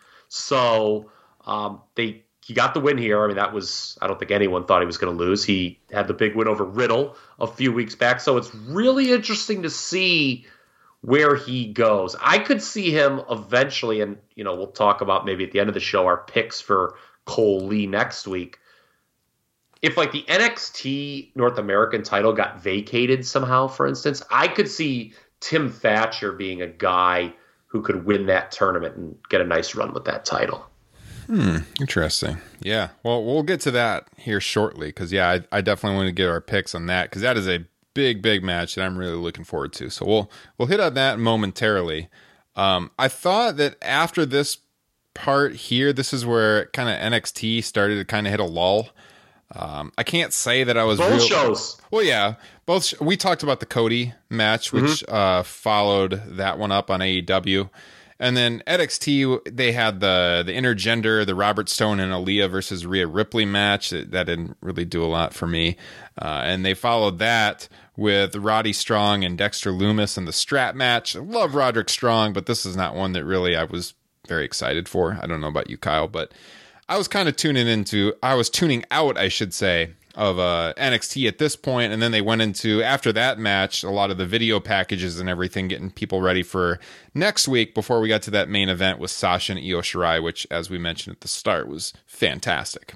So um, they he got the win here. I mean, that was, I don't think anyone thought he was going to lose. He had the big win over Riddle a few weeks back. So it's really interesting to see where he goes. I could see him eventually, and you know, we'll talk about maybe at the end of the show our picks for Cole Lee next week. If like the N X T North American title got vacated somehow, for instance, I could see Tim Thatcher being a guy who could win that tournament and get a nice run with that title. Hmm. Interesting. Yeah. Well, we'll get to that here shortly because, yeah, I, I definitely want to get our picks on that because that is a big, big match that I'm really looking forward to. So we'll we'll hit on that momentarily. Um, I thought that after this part here, this is where kind of N X T started to kind of hit a lull. Um, I can't say that I was both real, shows. Well, yeah, both. Sh- we talked about the Cody match, which mm-hmm. uh, followed that one up on A E W, and then N X T. They had the the intergender, the Robert Stone and Aaliyah versus Rhea Ripley match. That, that didn't really do a lot for me, uh, and they followed that with Roddy Strong and Dexter Lumis in the strap match. I love Roderick Strong, but this is not one that really I was very excited for. I don't know about you, Kyle, but I was kind of tuning into, I was tuning out, I should say, of uh, N X T at this point, and then they went into, after that match, a lot of the video packages and everything, getting people ready for next week before we got to that main event with Sasha and Io Shirai, which, as we mentioned at the start, was fantastic.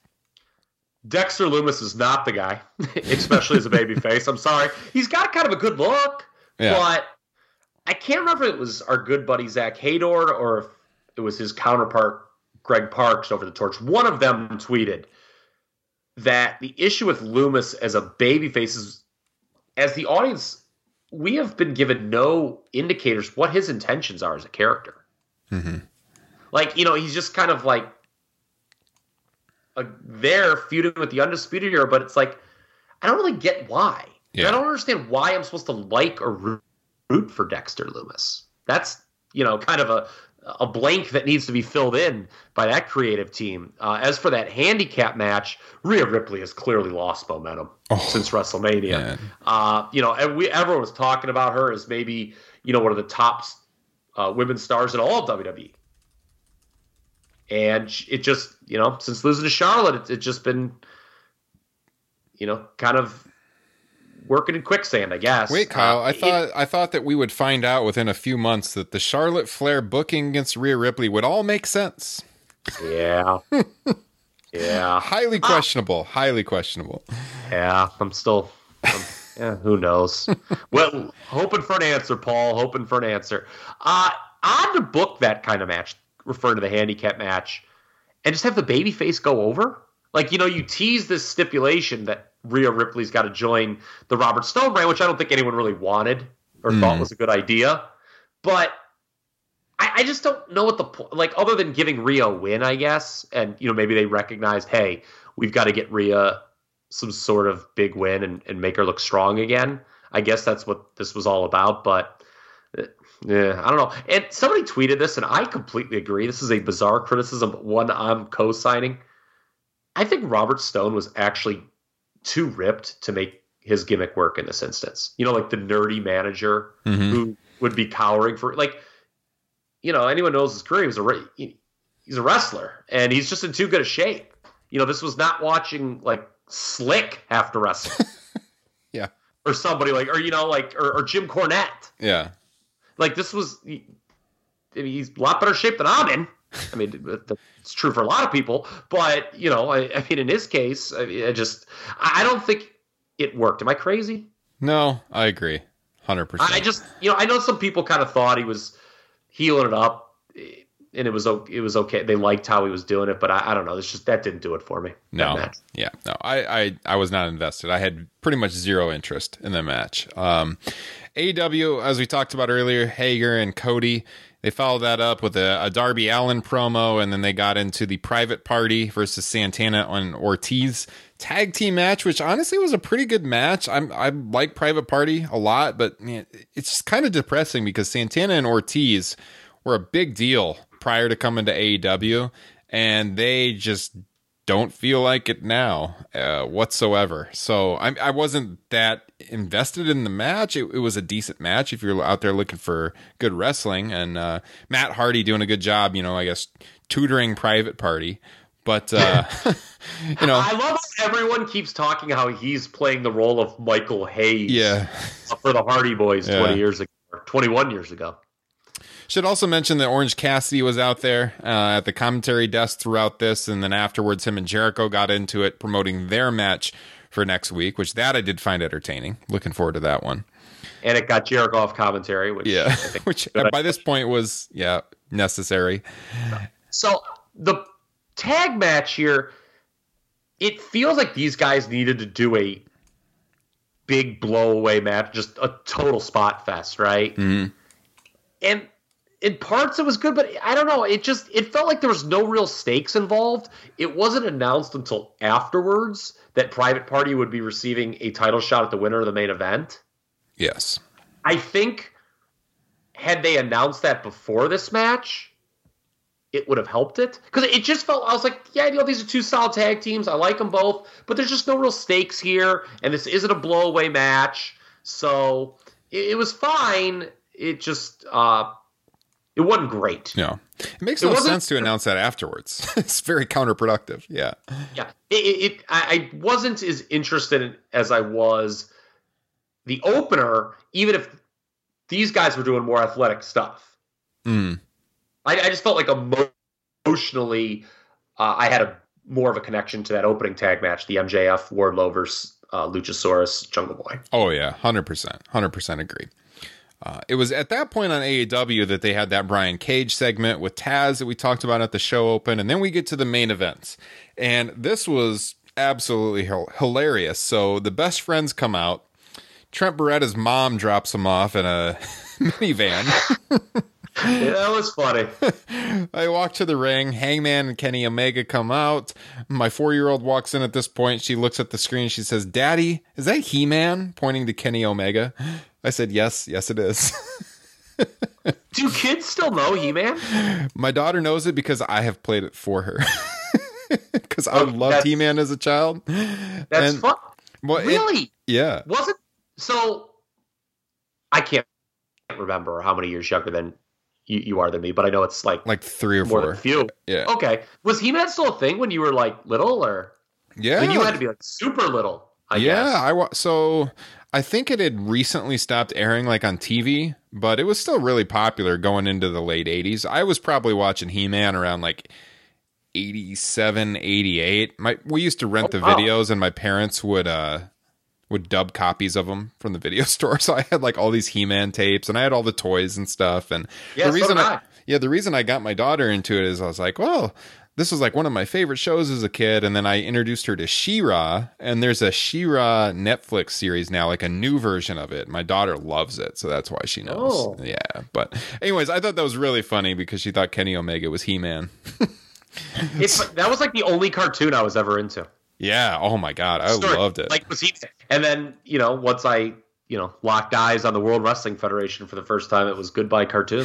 Dexter Lumis is not the guy, especially as a babyface. I'm sorry. He's got kind of a good look, yeah. but I can't remember if it was our good buddy Zach Haydor or if it was his counterpart Greg Parks over the torch. One of them tweeted that the issue with Lumis as a babyface is, as the audience, we have been given no indicators what his intentions are as a character. Mm-hmm. Like, you know, he's just kind of like a, there feuding with the Undisputed Era, but it's like, I don't really get why. Yeah. And I don't understand why I'm supposed to like or root for Dexter Lumis. That's, you know, kind of a a blank that needs to be filled in by that creative team. Uh, as for that handicap match, Rhea Ripley has clearly lost momentum oh, since WrestleMania. Uh, you know, and we everyone was talking about her as maybe, you know, one of the top uh, women's stars in all of W W E. And it just, you know, since losing to Charlotte, it's, it's just been, you know, kind of working in quicksand, I guess. Wait, Kyle, uh, I thought it, I thought that we would find out within a few months that the Charlotte Flair booking against Rhea Ripley would all make sense. Yeah. yeah. Highly questionable. Uh, highly questionable. Yeah, I'm still... I'm, yeah, who knows? Well, hoping for an answer, Paul. Hoping for an answer. Uh, odd to book that kind of match, referring to the handicap match, and just have the babyface go over? Like, you know, you tease this stipulation that Rhea Ripley's got to join the Robert Stone brand, which I don't think anyone really wanted or mm. thought was a good idea. But I, I just don't know what the point, like, other than giving Rhea a win, I guess. And, you know, maybe they recognized, hey, we've got to get Rhea some sort of big win and, and make her look strong again. I guess that's what this was all about. But, yeah, I don't know. And somebody tweeted this, and I completely agree. This is a bizarre criticism, but one I'm co-signing. I think Robert Stone was actually too ripped to make his gimmick work in this instance. You know, like the nerdy manager mm-hmm. who would be cowering for, like, you know, anyone knows his career. He was a, he's a wrestler, and he's just in too good a shape. You know, this was not watching, like, Slick have to wrestle. yeah. Or somebody like, or, you know, like, or, or Jim Cornette. Yeah. Like, this was, he, he's a lot better shape than I'm in. I mean, it's true for a lot of people, but, you know, I, I mean, in his case, I, mean, I just, I don't think it worked. Am I crazy? No, I agree. one hundred percent. I just, you know, I know some people kind of thought he was healing it up and it was, it was okay. They liked how he was doing it, but I, I don't know. It's just, that didn't do it for me. No. Yeah. No, I, I, I was not invested. I had pretty much zero interest in the match. Um, A E W, as we talked about earlier, Hager and Cody, they followed that up with a, a Darby Allin promo, and then they got into the Private Party versus Santana and Ortiz tag team match, which honestly was a pretty good match. I'm, I like Private Party a lot, but man, it's just kind of depressing because Santana and Ortiz were a big deal prior to coming to A E W, and they just don't feel like it now uh, whatsoever. So I, I wasn't that invested in the match. It, it was a decent match if you're out there looking for good wrestling, and uh, Matt Hardy doing a good job, you know, I guess tutoring Private Party. But, uh, you know, I love how everyone keeps talking how he's playing the role of Michael Hayes yeah. for the Hardy Boys yeah. twenty years ago, or twenty-one years ago. Should also mention that Orange Cassidy was out there uh, at the commentary desk throughout this, and then afterwards him and Jericho got into it, promoting their match for next week, which that I did find entertaining. Looking forward to that one. And it got Jericho off commentary, which yeah, which by this point was yeah necessary. So the tag match here, it feels like these guys needed to do a big blow-away match, just a total spot fest, right? Mm-hmm. And in parts it was good, but I don't know. It just it felt like there was no real stakes involved. It wasn't announced until afterwards that Private Party would be receiving a title shot at the winner of the main event. Yes. I think had they announced that before this match, it would have helped it. Because it just felt, I was like, yeah, you know, these are two solid tag teams. I like them both, but there's just no real stakes here, and this isn't a blow-away match. So it, it was fine. It just, uh, it wasn't great. No. It makes no it sense to announce that afterwards. It's very counterproductive. Yeah. Yeah. It, it, I, I wasn't as interested in, as I was the opener, even if these guys were doing more athletic stuff. Mm. I, I just felt like emotionally, uh, I had a more of a connection to that opening tag match, the M J F Wardlow versus uh, Luchasaurus Jungle Boy. Oh, yeah. one hundred percent. one hundred percent agree. Uh, it was at that point on A E W that they had that Brian Cage segment with Taz that we talked about at the show open, and then we get to the main events. And this was absolutely h- hilarious. So the best friends come out. Trent Beretta's mom drops him off in a minivan. Yeah, that was funny. I walk to the ring. Hangman and Kenny Omega come out. My four-year-old walks in at this point. She looks at the screen. She says, "Daddy, is that He-Man?" Pointing to Kenny Omega. I said, "Yes, yes, it is." Do kids still know He-Man? My daughter knows it because I have played it for her. Because I Oh, loved that's- He-Man as a child. That's And- fun. well, it- Really? yeah. Wasn't so? I can't remember how many years younger than you, you are than me, but I know it's like Like three or more four. than a few. Yeah. Okay. Was He-Man still a thing when you were like little, or Yeah. I mean, you had to be like super little? I yeah, guess. I wa- so I think it had recently stopped airing like on T V, but it was still really popular going into the late eighties. I was probably watching He-Man around like eighty-seven, eighty-eight. My we used to rent Oh, the wow. videos, and my parents would uh would dub copies of them from the video store. So I had like all these He-Man tapes, and I had all the toys and stuff. And Yeah, the so reason did I, I. yeah, the reason I got my daughter into it is I was like, well, this was like one of my favorite shows as a kid. And then I introduced her to She-Ra, and there's a She-Ra Netflix series now, like a new version of it. My daughter loves it, so that's why she knows. Oh. Yeah. But anyways, I thought that was really funny because she thought Kenny Omega was He-Man. It's that was like the only cartoon I was ever into. Yeah. Oh my God. I Story. loved it. Like was he? And then you know, once I you know locked eyes on the World Wrestling Federation for the first time, it was goodbye cartoons.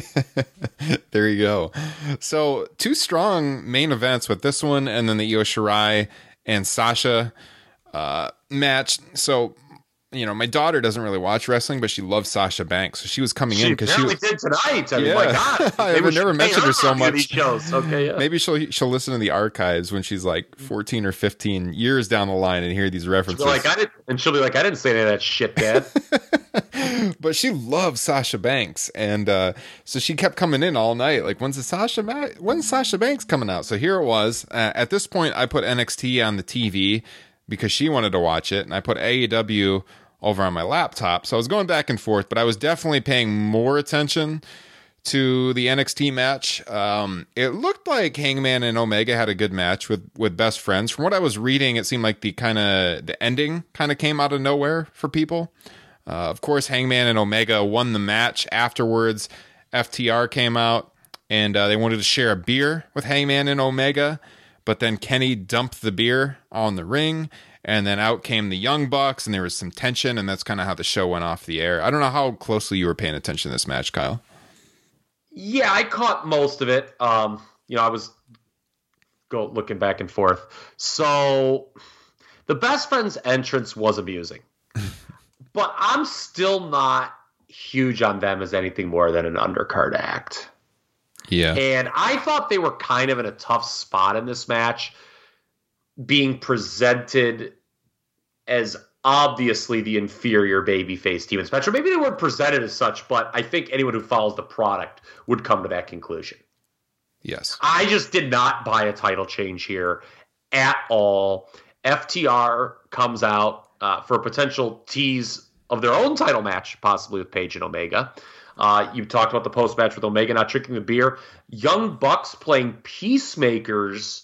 There you go. So two strong main events with this one, and then the Io Shirai and Sasha uh, match. So you know, my daughter doesn't really watch wrestling, but she loves Sasha Banks. So she was coming in She because she apparently was. did tonight. I mean, Yeah. my God, I've Maybe we never should mentioned pay her so on any of much. these shows. Okay, yeah. Maybe she'll she'll listen to the archives when she's like fourteen or fifteen years down the line and hear these references. She'll be like I didn't, and she'll be like, I didn't say any of that shit, Dad. But she loves Sasha Banks, and uh, so she kept coming in all night. Like, when's the Sasha? Ma- when's Sasha Banks coming out? So here it was. Uh, at this point, I put N X T on the T V because she wanted to watch it, and I put A E W over on my laptop. So I was going back and forth, but I was definitely paying more attention to the N X T match. Um, it looked like Hangman and Omega had a good match with with best friends. From what I was reading, it seemed like the kind of the ending kind of came out of nowhere for people. Uh, of course, Hangman and Omega won the match. Afterwards, F T R came out, and uh, they wanted to share a beer with Hangman and Omega, but then Kenny dumped the beer on the ring, and then out came the Young Bucks, and there was some tension, and that's kind of how the show went off the air. I don't know how closely you were paying attention to this match, Kyle. Yeah, I caught most of it. Um, you know, I was go looking back and forth. So the best friend's entrance was amusing. But I'm still not huge on them as anything more than an undercard act. Yeah. And I thought they were kind of in a tough spot in this match, being presented as obviously the inferior babyface team in this match. Or maybe they weren't presented as such, but I think anyone who follows the product would come to that conclusion. Yes. I just did not buy a title change here at all. F T R comes out uh, for a potential tease of their own title match, possibly with Paige and Omega. Uh, you talked about the post-match with Omega not drinking the beer. Young Bucks playing peacemakers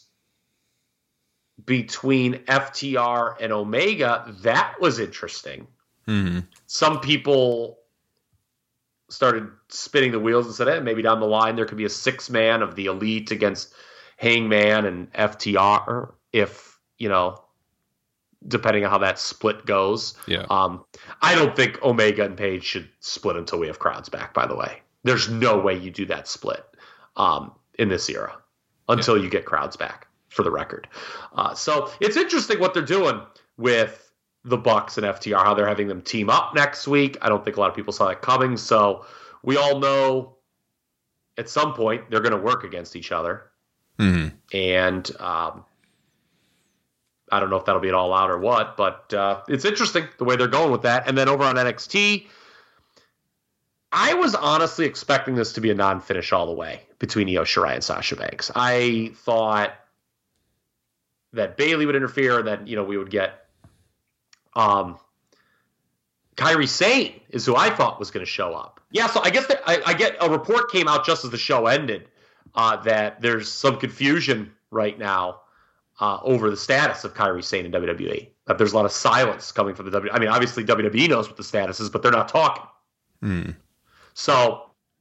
between F T R and Omega. That was interesting. Mm-hmm. Some people started spinning the wheels and said, hey, maybe down the line there could be a six-man of the Elite against Hangman and F T R if, you know, depending on how that split goes. Yeah. Um, I don't think Omega and Paige should split until we have crowds back, by the way. There's no way you do that split um, in this era until yeah. you get crowds back, for the record. Uh, so it's interesting what they're doing with the Bucks and F T R, how they're having them team up next week. I don't think a lot of people saw that coming. So we all know at some point they're going to work against each other. Mm-hmm. And um, I don't know if that'll be an all out or what, but uh, it's interesting the way they're going with that. And then over on N X T, I was honestly expecting this to be a non-finish all the way between Io Shirai and Sasha Banks. I thought that Bayley would interfere, and then, you know, we would get um, Kairi Sane is who I thought was going to show up. Yeah, so I guess that I, I get a report came out just as the show ended uh, that there's some confusion right now uh, over the status of Kairi Sane in W W E. That there's a lot of silence coming from the W. I mean, obviously W W E knows what the status is, but they're not talking. Mm. So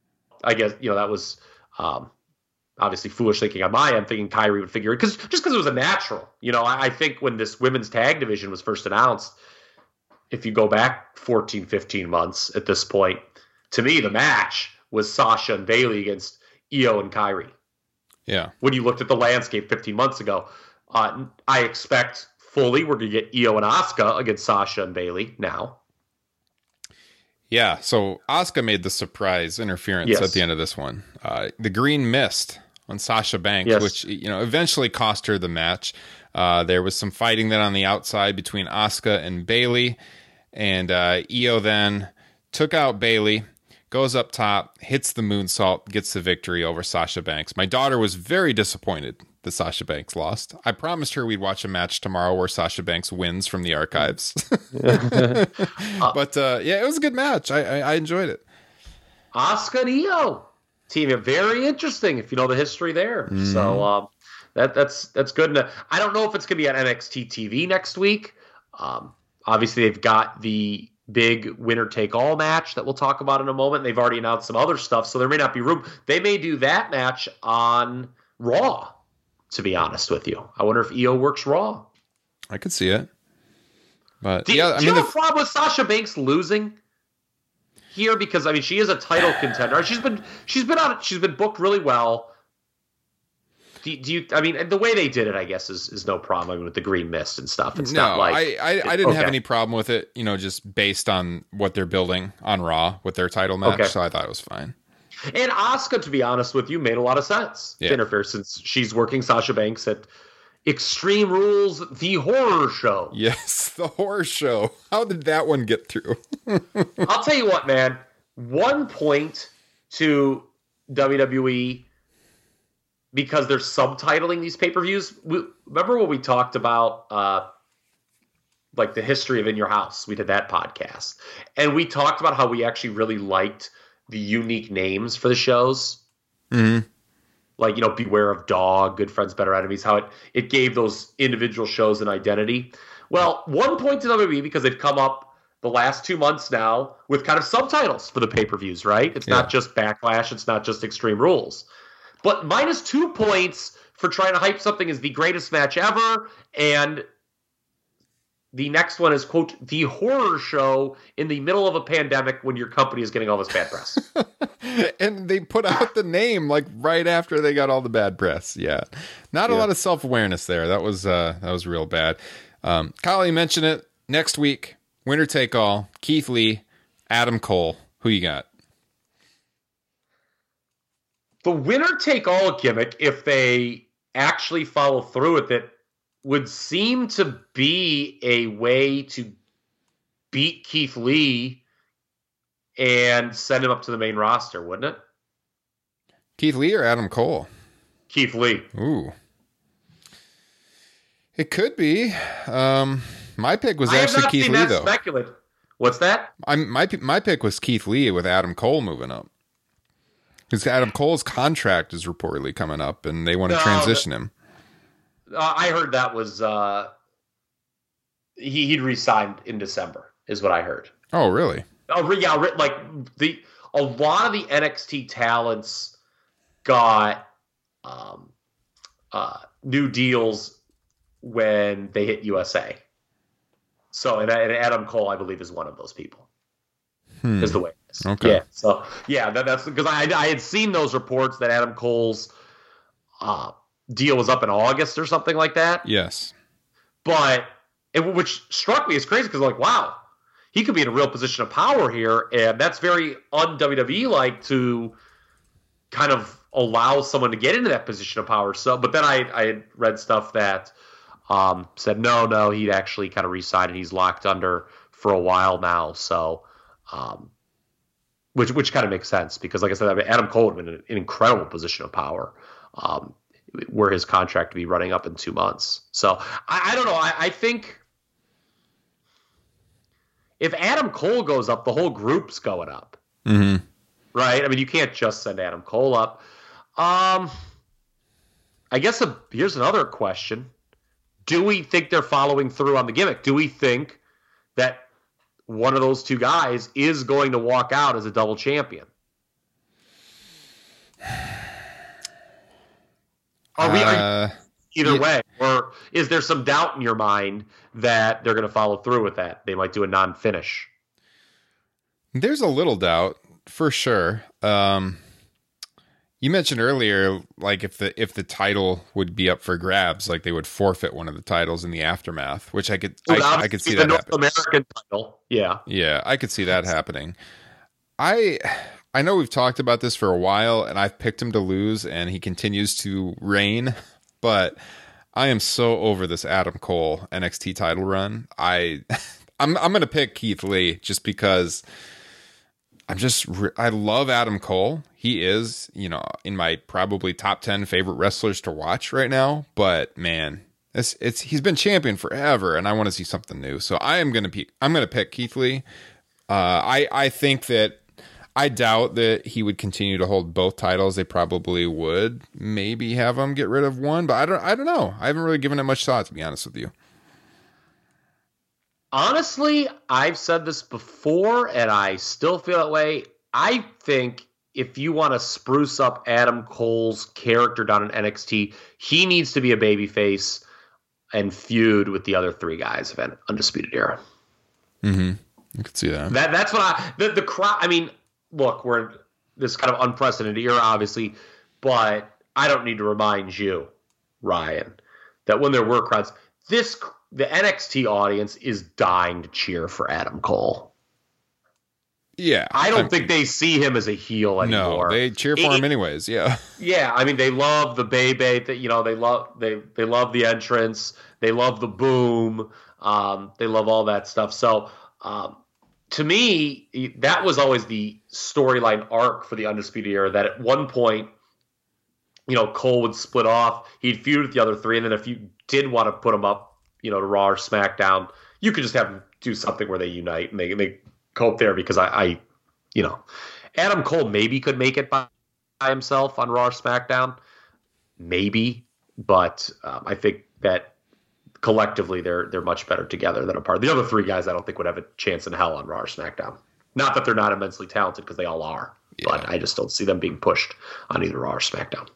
I guess, you know, that was um, obviously foolish thinking on my end, thinking Kairi would figure it, because just because it was a natural. You know, I, I think when this women's tag division was first announced, if you go back fourteen, fifteen months at this point, to me, the match was Sasha and Bayley against Io and Kairi. Yeah. When you looked at the landscape fifteen months ago, uh, I expect fully we're going to get Io and Asuka against Sasha and Bayley now. Yeah, so Asuka made the surprise interference Yes. at the end of this one. Uh, the green mist on Sasha Banks, Yes. which you know eventually cost her the match. Uh, there was some fighting then on the outside between Asuka and Bayley, and uh, Io then took out Bayley, goes up top, hits the moonsault, gets the victory over Sasha Banks. My daughter was very disappointed that Sasha Banks lost. I promised her we'd watch a match tomorrow where Sasha Banks wins from the archives. But uh, yeah, it was a good match. I, I, I enjoyed it. Asuka and Io team, very interesting if you know the history there. Mm. So um, that that's that's good. And I don't know if it's going to be on N X T T V next week. Um, obviously, they've got the big winner take all match that we'll talk about in a moment. They've already announced some other stuff, so there may not be room. They may do that match on Raw. To be honest with you, I wonder if Io works Raw. I could see it. But Do, yeah, I do mean, you have the, a problem with Sasha Banks losing here? Because I mean, she is a title contender. She's been she's been on she's been booked really well. Do, do you? I mean, the way they did it, I guess, is, is no problem. I mean, with the green mist and stuff, it's no, not like I I, I didn't okay. have any problem with it. You know, just based on what they're building on Raw with their title match, Okay. so I thought it was fine. And Asuka, to be honest with you, made a lot of sense Yeah. to interfere since she's working Sasha Banks at Extreme Rules, the horror show. Yes, the horror show. How did that one get through? I'll tell you what, man. One point to W W E because they're subtitling these pay-per-views. We, remember what we talked about, uh, like the history of In Your House? We did that podcast. And we talked about how we actually really liked the unique names for the shows. Mm-hmm. Like, you know, Beware of Dog, Good Friends, Better Enemies, how it, it gave those individual shows an identity. Well, one point to W W E, because they've come up the last two months now with kind of subtitles for the pay-per-views, right? It's Yeah. not just Backlash, it's not just Extreme Rules. But minus two points for trying to hype something as the greatest match ever, and the next one is, quote, the horror show in the middle of a pandemic when your company is getting all this bad press. And they put out the name like right after they got all the bad press. Yeah, not a Yeah. lot of self awareness there. That was uh, that was real bad. Um, Kyle, you mentioned it. Next week, winner take all. Keith Lee, Adam Cole. Who you got? The winner take all gimmick, if they actually follow through with it, would seem to be a way to beat Keith Lee and send him up to the main roster, wouldn't it? Keith Lee or Adam Cole? Keith Lee. Ooh. It could be. Um, my pick was I have actually not Keith seen Lee, that though. speculated. What's that? I'm, my my pick was Keith Lee with Adam Cole moving up. Because Adam Cole's contract is reportedly coming up, and they want to No, transition him. Uh, I heard that was uh, he, he'd re-signed in December, is what I heard. Oh, really? Oh, re- yeah, re- like the a lot of the N X T talents got um, uh, new deals when they hit U S A. So, and, and Adam Cole, I believe, is one of those people. Hmm. Is the way it is. Okay. Yeah. So, yeah, that, that's because I I had seen those reports that Adam Cole's uh, deal was up in August or something like that. Yes. But it, which struck me as crazy because, like, wow, he could be in a real position of power here, and that's very un-W W E-like to kind of allow someone to get into that position of power. So, but then I, I had read stuff that um, said, no, no, he'd actually kind of re-signed and he's locked under for a while now. So, um, which which kind of makes sense because, like I said, I mean, Adam Cole would have been in an incredible position of power um, were his contract to be running up in two months. So, I, I don't know. I, I think if Adam Cole goes up, the whole group's going up. Mm-hmm. Right? I mean, you can't just send Adam Cole up. Um, I guess a, here's another question. Do we think they're following through on the gimmick? Do we think that one of those two guys is going to walk out as a double champion? Are we Uh, either yeah. way, or is there some doubt in your mind that they're going to follow through with that? They might do a non-finish. There's a little doubt for sure. Um, you mentioned earlier, like if the if the title would be up for grabs, like they would forfeit one of the titles in the aftermath, which I could Well, I, I could see the that North happen. American title, yeah. Yeah, I could see that happening. I I know we've talked about this for a while, and I've picked him to lose, and he continues to reign. But I am so over this Adam Cole N X T title run. I I'm I'm gonna pick Keith Lee just because I'm just I love Adam Cole. He is, you know, in my probably top ten favorite wrestlers to watch right now. But man, it's it's he's been champion forever, and I want to see something new. So I am gonna pick I'm gonna pick Keith Lee. Uh, I I think that. I doubt that he would continue to hold both titles. They probably would maybe have him get rid of one, but I don't I don't know. I haven't really given it much thought, to be honest with you. Honestly, I've said this before, and I still feel that way. I think if you want to spruce up Adam Cole's character down in N X T, he needs to be a babyface and feud with the other three guys of Undisputed Era. Mm-hmm. I could see that. That that's what I the the crowd. I mean, look, we're in this kind of unprecedented era, obviously, but I don't need to remind you, Ryan, that when there were crowds, this the N X T audience is dying to cheer for Adam Cole. Yeah, I don't I'm, think they see him as a heel anymore. No, they cheer for it, him anyways. Yeah, yeah. I mean, they love the Bebe. That you know, they love they they love the entrance. They love the boom. Um, they love all that stuff. So. Um, To me, that was always the storyline arc for the Undisputed Era, that at one point, you know, Cole would split off, he'd feud with the other three, and then if you did want to put them up, you know, to Raw or SmackDown, you could just have them do something where they unite and they, they cope there because I, I, you know, Adam Cole maybe could make it by himself on Raw or SmackDown, maybe, but um, I think that collectively, they're they're much better together than apart. The other three guys, I don't think would have a chance in hell on Raw or SmackDown. Not that they're not immensely talented, because they all are, yeah. But I just don't see them being pushed on either Raw or SmackDown.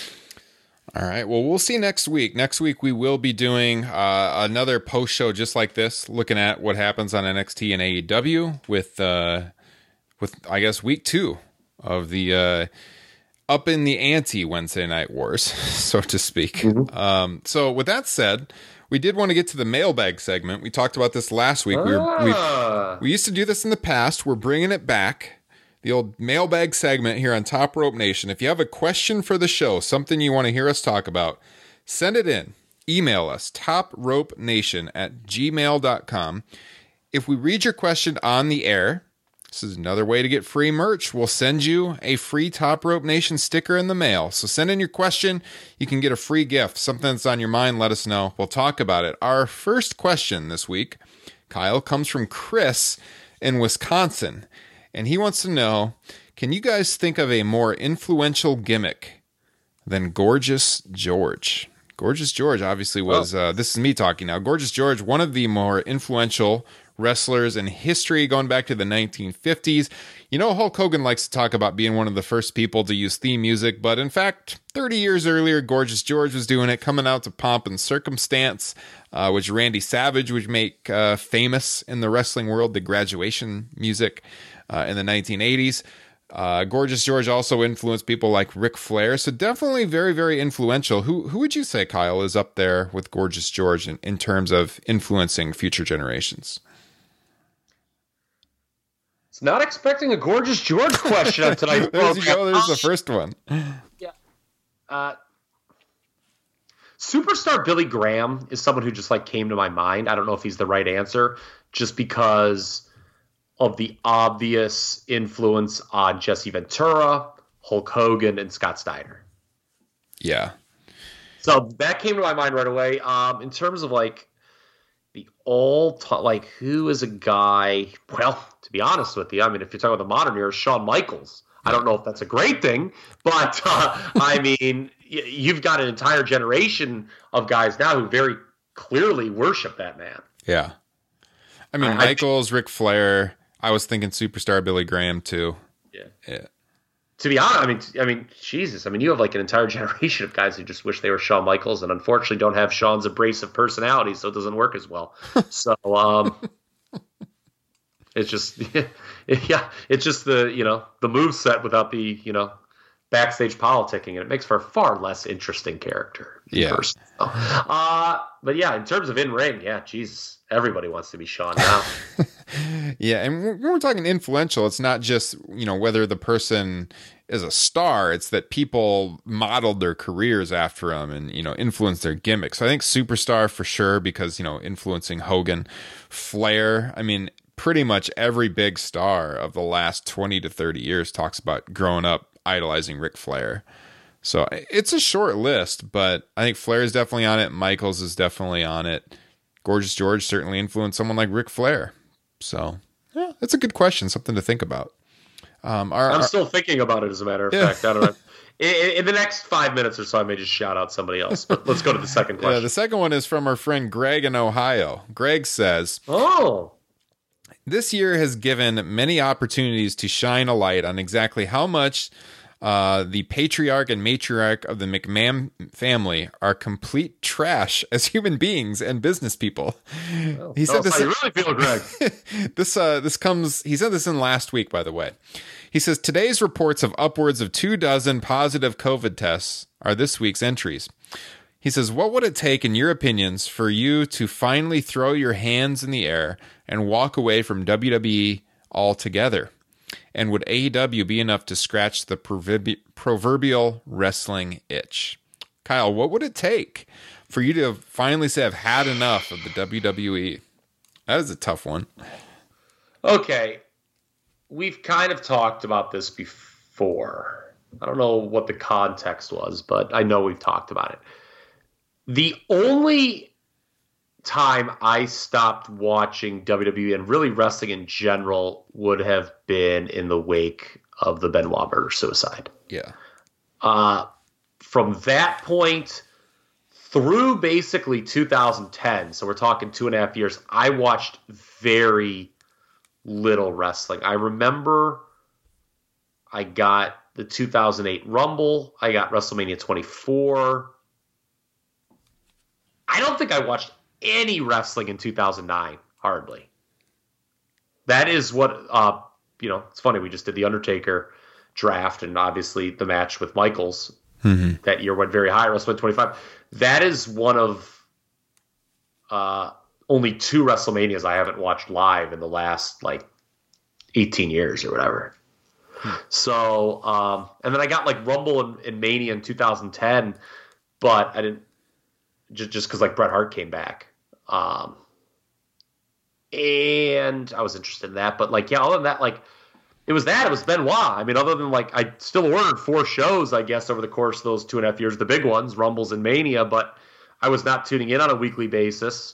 All right. Well, we'll see next week. Next week, we will be doing uh, another post show just like this, looking at what happens on N X T and A E W with, uh, with I guess, week two of the uh, up in the ante Wednesday Night Wars, so to speak. Mm-hmm. Um, so with that said, we did want to get to the mailbag segment. We talked about this last week. We, were, ah. we we used to do this in the past. We're bringing it back. The old mailbag segment here on Top Rope Nation. If you have a question for the show, something you want to hear us talk about, send it in. Email us, topropenation at gmail dot com. If we read your question on the air, this is another way to get free merch. We'll send you a free Top Rope Nation sticker in the mail. So send in your question. You can get a free gift. Something that's on your mind, let us know. We'll talk about it. Our first question this week, Kyle, comes from Chris in Wisconsin. And he wants to know, can you guys think of a more influential gimmick than Gorgeous George? Gorgeous George obviously was, uh, this is me talking now. Gorgeous George, one of the more influential wrestlers in history going back to the nineteen fifties. You know, Hulk Hogan likes to talk about being one of the first people to use theme music, but in fact, thirty years earlier, Gorgeous George was doing it, coming out to Pomp and Circumstance, uh, which Randy Savage would make uh, famous in the wrestling world, the graduation music uh, in the nineteen eighties. Uh, Gorgeous George also influenced people like Ric Flair, so definitely very, very influential. Who who would you say, Kyle, is up there with Gorgeous George in, in terms of influencing future generations? It's not expecting a Gorgeous George question on tonight's There program. you go. There's the first one. Yeah. Uh, Superstar Billy Graham is someone who just like came to my mind. I don't know if he's the right answer, just because of the obvious influence on Jesse Ventura, Hulk Hogan, and Scott Steiner. Yeah. So that came to my mind right away. Um, in terms of like the all time, like who is a guy? Well, to be honest with you, I mean, if you're talking about the modern era, Shawn Michaels. I don't know if that's a great thing, but uh, I mean, you've got an entire generation of guys now who very clearly worship that man. Yeah. I mean, I, Michaels, I, Ric Flair. I was thinking Superstar Billy Graham too. Yeah. Yeah. to be honest, I mean, I mean, Jesus, I mean, you have like an entire generation of guys who just wish they were Shawn Michaels, and unfortunately don't have Shawn's abrasive personality, so it doesn't work as well. So, um, it's just, yeah, it's just the you know the move set without the you know backstage politicking, and it makes for a far less interesting character. Yeah. Person. So, uh, but yeah, in terms of in ring, yeah, Jesus, everybody wants to be Shawn now. Yeah, and when we're talking influential, it's not just, you know, whether the person is a star, it's that people modeled their careers after him and, you know, influenced their gimmicks. So I think superstar for sure, because, you know, influencing Hogan. Flair, I mean, pretty much every big star of the last twenty to thirty years talks about growing up idolizing Ric Flair. So it's a short list, but I think Flair is definitely on it. Michaels is definitely on it. Gorgeous George certainly influenced someone like Ric Flair. So, yeah, that's a good question, something to think about. Um, our, I'm our, still thinking about it, as a matter of yeah. fact. I don't know. In, in the next five minutes or so, I may just shout out somebody else. But let's go to the second question. Yeah, the second one is from our friend Greg in Ohio. Greg says, "Oh, this year has given many opportunities to shine a light on exactly how much Uh, the patriarch and matriarch of the McMahon family are complete trash as human beings and business people." Well, he said this. How you really feel, Greg? this uh, this comes. He said this in last week, by the way. He says today's reports of upwards of two dozen positive COVID tests are this week's entries. He says, "What would it take, in your opinions, for you to finally throw your hands in the air and walk away from W W E altogether? And would A E W be enough to scratch the proverbi- proverbial wrestling itch?" Kyle, what would it take for you to finally say, "I've had enough of the W W E"? That is a tough one. Okay. We've kind of talked about this before. I don't know what the context was, but I know we've talked about it. The only time I stopped watching W W E and really wrestling in general would have been in the wake of the Benoit murder suicide. Yeah. Uh, from that point through basically two thousand ten, so we're talking two and a half years, I watched very little wrestling. I remember I got the two thousand eight Rumble. I got WrestleMania twenty-four. I don't think I watched any wrestling in two thousand nine, hardly. That is what, uh, you know, it's funny, we just did the Undertaker draft, and obviously the match with Michaels mm-hmm. that year went very high, WrestleMania twenty-five. That is one of uh, only two WrestleManias I haven't watched live in the last, like, eighteen years or whatever. Hmm. So, um, and then I got, like, Rumble and, and Mania in two thousand ten, but I didn't, just just because, like, Bret Hart came back. Um, and I was interested in that, but like, yeah, other than that, like, it was that, it was Benoit. I mean, other than like, I still ordered four shows, I guess, over the course of those two and a half years, the big ones, Rumbles and Mania, but I was not tuning in on a weekly basis.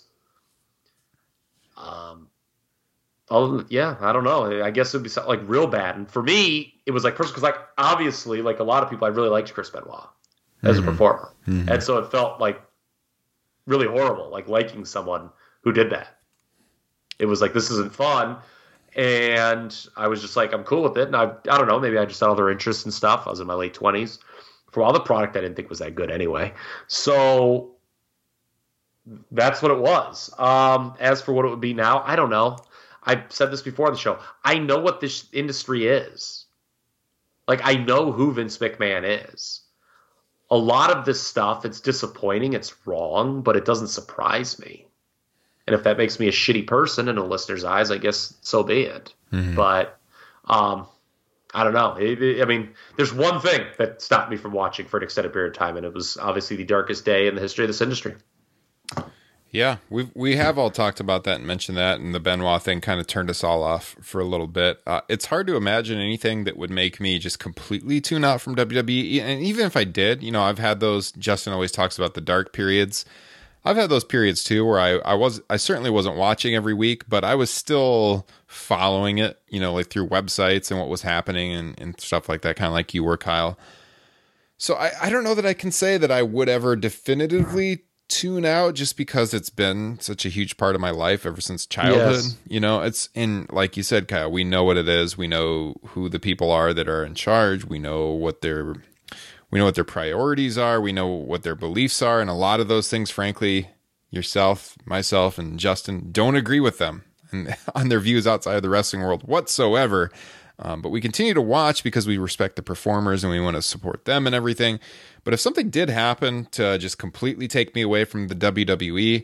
Um, other than, yeah, I don't know. I guess it would be something like real bad. And for me, it was like, because like, obviously, like a lot of people, I really liked Chris Benoit as mm-hmm. a performer. Mm-hmm. And so it felt like really horrible, like liking someone who did that. It was like, this isn't fun. And I was just like, I'm cool with it. And I I don't know, maybe I just had other interests and stuff. I was in my late twenties. For all the product, I didn't think was that good anyway. So that's what it was. Um, as for what it would be now, I don't know. I said this before on the show. I know what this industry is. Like, I know who Vince McMahon is. A lot of this stuff, it's disappointing, it's wrong, but it doesn't surprise me. And if that makes me a shitty person in a listener's eyes, I guess so be it. Mm-hmm. But um, I don't know. It, it, I mean, there's one thing that stopped me from watching for an extended period of time, and it was obviously the darkest day in the history of this industry. Yeah, we we have all talked about that and mentioned that, and the Benoit thing kind of turned us all off for a little bit. Uh, it's hard to imagine anything that would make me just completely tune out from W W E. And even if I did, you know, I've had those. Justin always talks about the dark periods. I've had those periods too, where I, I was I certainly wasn't watching every week, but I was still following it, you know, like through websites and what was happening and, and stuff like that, kind of like you were, Kyle. So I, I don't know that I can say that I would ever definitively tune out just because it's been such a huge part of my life ever since childhood. Yes. You know, it's in, like you said, Kyle, we know what it is. We know who the people are that are in charge. We know what their, we know what their priorities are. We know what their beliefs are. And a lot of those things, frankly, yourself, myself, and Justin don't agree with them and on their views outside of the wrestling world whatsoever. Um, but we continue to watch because we respect the performers and we want to support them and everything. But if something did happen to just completely take me away from the W W E,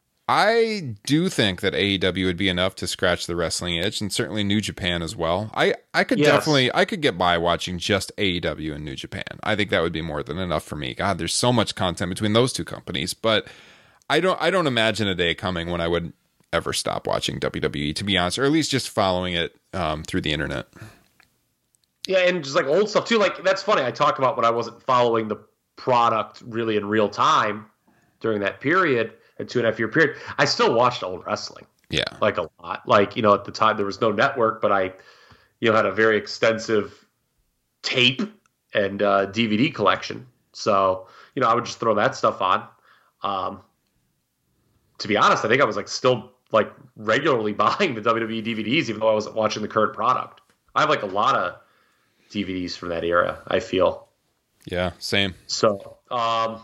I do think that A E W would be enough to scratch the wrestling itch, and certainly New Japan as well. I, I could yes. definitely, I could get by watching just A E W and New Japan. I think that would be more than enough for me. God, there's so much content between those two companies, but I don't, I don't imagine a day coming when I would ever stop watching W W E, to be honest, or at least just following it um, through the internet. Yeah, and just like old stuff too. Like, that's funny. I talk about when I wasn't following the product really in real time during that period, a two and a half year period. I still watched old wrestling. Yeah. Like a lot. Like, you know, at the time there was no network, but I, you know, had a very extensive tape and uh, D V D collection. So, you know, I would just throw that stuff on. Um, to be honest, I think I was like still like regularly buying the W W E D V Ds, even though I wasn't watching the current product. I have like a lot of D V Ds from that era, I feel. Yeah, same. So, um,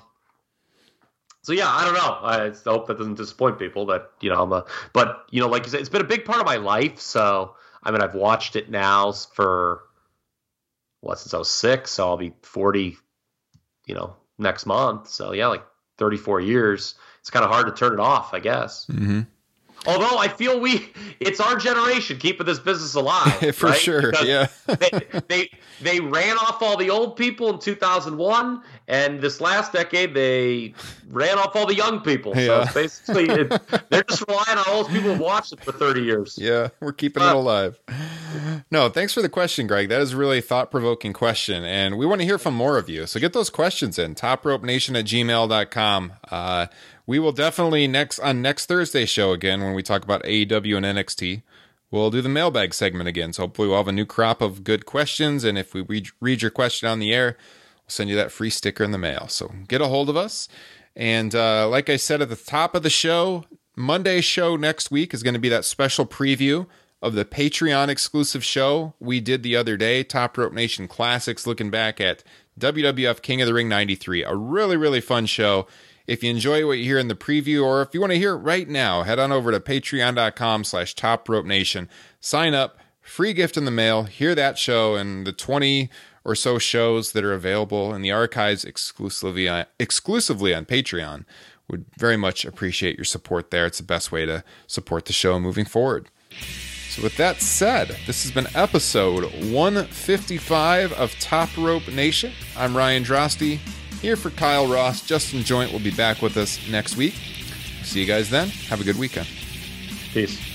so yeah, I don't know. I hope that doesn't disappoint people. That you know, I'm a, but you know, like you said, it's been a big part of my life. So, I mean, I've watched it now for what since I was six, so I'll be forty, you know, next month. So yeah, like thirty-four years. It's kind of hard to turn it off, I guess. Mm-hmm. Although I feel we, it's our generation keeping this business alive. For right? sure, because yeah. they, they they ran off all the old people in two thousand one, and this last decade they ran off all the young people. Yeah. So basically, it, they're just relying on all those people who've watched it for thirty years. Yeah, we're keeping uh, it alive. No, thanks for the question, Greg. That is a really thought-provoking question, and we want to hear from more of you. So get those questions in, top rope nation at gmail dot com. Uh, we will definitely next on next Thursday's show again when we talk about A E W and N X T. We'll do the mailbag segment again, so hopefully we'll have a new crop of good questions, and if we read, read your question on the air, we'll send you that free sticker in the mail. So get a hold of us. And uh, like I said at the top of the show, Monday's show next week is going to be that special preview of the Patreon exclusive show we did the other day, Top Rope Nation Classics, looking back at W W F King of the Ring ninety-three. A really, really fun show. If you enjoy what you hear in the preview, or if you want to hear it right now, head on over to patreon dot com slash top rope nation. Sign up, free gift in the mail, hear that show and the twenty or so shows that are available in the archives exclusively on, exclusively on Patreon. Would very much appreciate your support there. It's the best way to support the show moving forward. So with that said, this has been episode one fifty-five of Top Rope Nation. I'm Ryan Drosty, here for Kyle Ross. Justin Joint will be back with us next week. See you guys then. Have a good weekend. Peace.